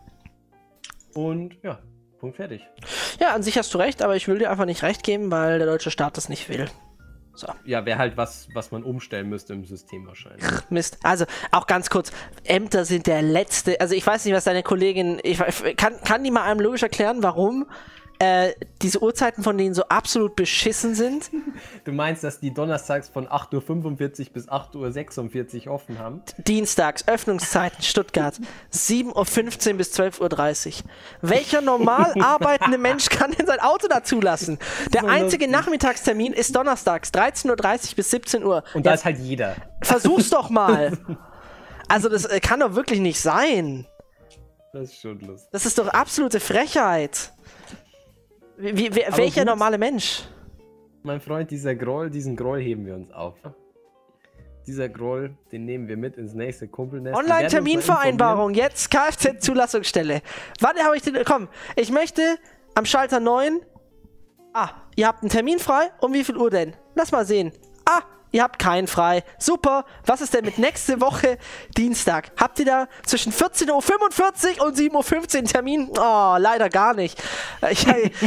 Und ja, Punkt fertig.
Ja, an sich hast du recht, aber ich will dir einfach nicht recht geben, weil der deutsche Staat das nicht will. So.
Ja, wäre halt was, was man umstellen müsste im System wahrscheinlich.
Ach, Mist. Also, auch ganz kurz, Ämter sind der letzte, also ich weiß nicht, was deine Kollegin, ich, kann, kann die mal einem logisch erklären, warum äh, diese Uhrzeiten von denen so absolut beschissen sind?
Du meinst, dass die donnerstags von acht Uhr fünfundvierzig bis acht Uhr sechsundvierzig offen haben?
Dienstags, Öffnungszeiten, Stuttgart, sieben Uhr fünfzehn bis zwölf Uhr dreißig. Welcher normal arbeitende Mensch kann denn sein Auto dazu lassen? Der einzige Nachmittagstermin ist donnerstags, dreizehn Uhr dreißig bis siebzehn Uhr.
Und da ja, ist halt jeder.
Versuch's doch mal. Also das äh, kann doch wirklich nicht sein.
Das ist schon lustig.
Das ist doch absolute Frechheit. Wie, wie, welcher gut. normale Mensch?
Mein Freund, dieser Groll, diesen Groll heben wir uns auf. Dieser Groll, den nehmen wir mit ins nächste Kumpelnest.
Online-Terminvereinbarung, jetzt Kfz-Zulassungsstelle. Wann habe ich den... Komm, ich möchte am Schalter neun... Ah, ihr habt einen Termin frei? Um wie viel Uhr denn? Lass mal sehen. Ah, ihr habt keinen frei. Super. Was ist denn mit nächste Woche Dienstag? Habt ihr da zwischen vierzehn Uhr fünfundvierzig und sieben Uhr fünfzehn Termin? Oh, leider gar nicht. Ich,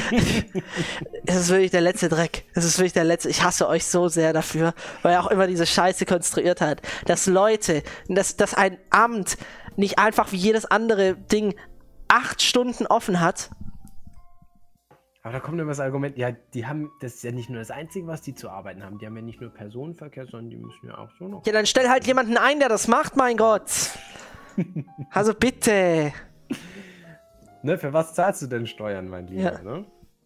es ist wirklich der letzte Dreck. Es ist wirklich der letzte. Ich hasse euch so sehr dafür, weil er auch immer diese Scheiße konstruiert hat. Dass Leute, dass, dass ein Amt nicht einfach wie jedes andere Ding acht Stunden offen hat.
Aber da kommt immer das Argument, ja, die haben, das ist ja nicht nur das Einzige, was die zu arbeiten haben. Die haben ja nicht nur Personenverkehr, sondern die müssen ja auch so noch.
Ja, dann stell halt jemanden ein, der das macht, mein Gott. Also bitte.
Ne, für was zahlst du denn Steuern, mein Lieber,
ja.
ne?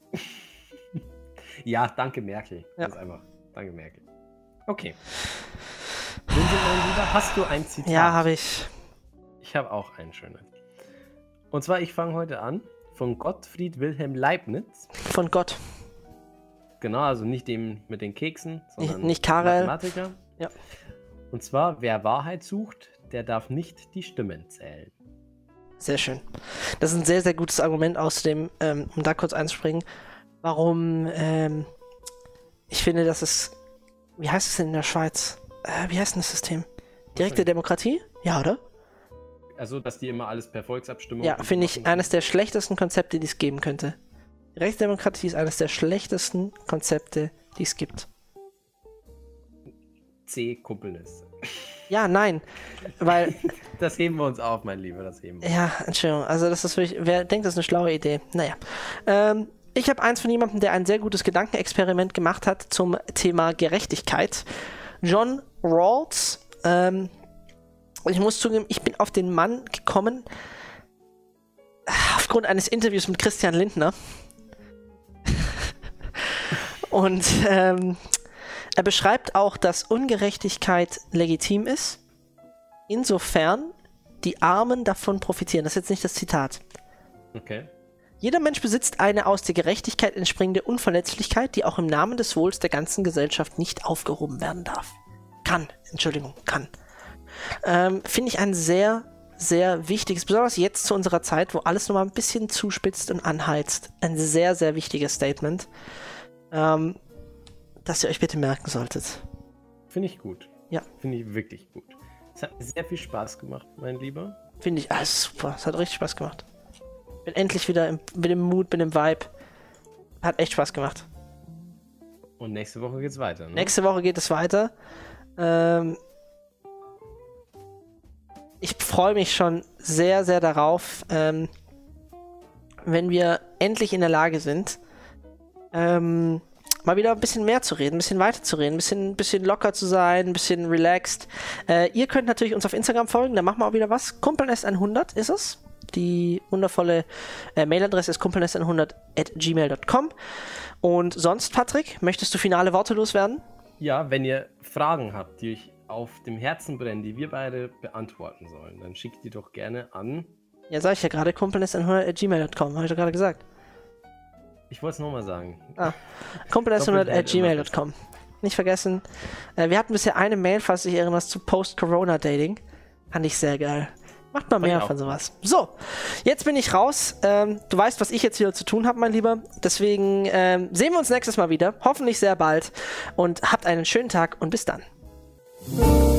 Ja, danke Merkel.
Ja.
Ganz einfach. Danke Merkel. Okay. Vincent, mein Lieber, hast du ein Zitat?
Ja, habe ich.
Ich habe auch einen schönen. Und zwar, ich fange heute an. Von Gottfried Wilhelm Leibniz.
Von Gott.
Genau, also nicht dem mit den Keksen, sondern
nicht, nicht Karel.
Mathematiker.
Ja.
Und zwar, wer Wahrheit sucht, der darf nicht die Stimmen zählen.
Sehr schön. Das ist ein sehr, sehr gutes Argument außerdem, ähm, um da kurz einzuspringen, warum ähm, ich finde, dass es, wie heißt es denn in der Schweiz? Äh, wie heißt denn das System? Direkte Demokratie? Ja, oder?
Also, dass die immer alles per Volksabstimmung...
Ja, finde ich eines der schlechtesten Konzepte, die es geben könnte. Rechtsdemokratie ist eines der schlechtesten Konzepte, die es gibt.
C-Kumpelliste.
Ja, nein, weil...
Das heben wir uns auf, mein Lieber, das heben wir.
Ja, Entschuldigung, also das ist wirklich... Wer denkt, das ist eine schlaue Idee? Naja. Ähm, ich habe eins von jemandem, der ein sehr gutes Gedankenexperiment gemacht hat zum Thema Gerechtigkeit. John Rawls, ähm... Und ich muss zugeben, ich bin auf den Mann gekommen aufgrund eines Interviews mit Christian Lindner. Und ähm, er beschreibt auch, dass Ungerechtigkeit legitim ist, insofern die Armen davon profitieren. Das ist jetzt nicht das Zitat.
Okay.
Jeder Mensch besitzt eine aus der Gerechtigkeit entspringende Unverletzlichkeit, die auch im Namen des Wohls der ganzen Gesellschaft nicht aufgehoben werden darf. Kann, Entschuldigung, kann. Ähm, finde ich ein sehr, sehr wichtiges, besonders jetzt zu unserer Zeit, wo alles nochmal ein bisschen zuspitzt und anheizt, ein sehr, sehr wichtiges Statement, ähm, das ihr euch bitte merken solltet.
Finde ich gut.
Ja.
Finde ich wirklich gut. Es hat sehr viel Spaß gemacht, mein Lieber.
Finde ich, ah, super. Es hat richtig Spaß gemacht. Bin endlich wieder im, mit dem Mood, mit dem Vibe. Hat echt Spaß gemacht.
Und nächste Woche geht's weiter, ne?
Nächste Woche geht es weiter. Ähm, ich freue mich schon sehr, sehr darauf, ähm, wenn wir endlich in der Lage sind, ähm, mal wieder ein bisschen mehr zu reden, ein bisschen weiter zu reden, ein bisschen, ein bisschen locker zu sein, ein bisschen relaxed. Äh, ihr könnt natürlich uns auf Instagram folgen, da machen wir auch wieder was. Kumpelnest hundert ist es. Die wundervolle äh, Mailadresse ist kumpelnest hundert at gmail dot com. Und sonst, Patrick, möchtest du finale Worte loswerden?
Ja, wenn ihr Fragen habt, die euch auf dem Herzen brennen, die wir beide beantworten sollen, dann schickt die doch gerne an.
Ja, sag ich ja gerade, kumpelnest hundert at gmail dot com, habe ich doch gerade gesagt.
Ich wollte es nochmal sagen.
Ah, kumpelnest hundert at gmail dot com. Nicht vergessen. Äh, wir hatten bisher eine Mail, falls du dich erinnerst, zu Post-Corona-Dating. Fand ich sehr geil. Macht mal mehr von sowas. So, jetzt bin ich raus. Ähm, du weißt, was ich jetzt wieder zu tun habe, mein Lieber. Deswegen ähm, sehen wir uns nächstes Mal wieder. Hoffentlich sehr bald. Und habt einen schönen Tag und bis dann.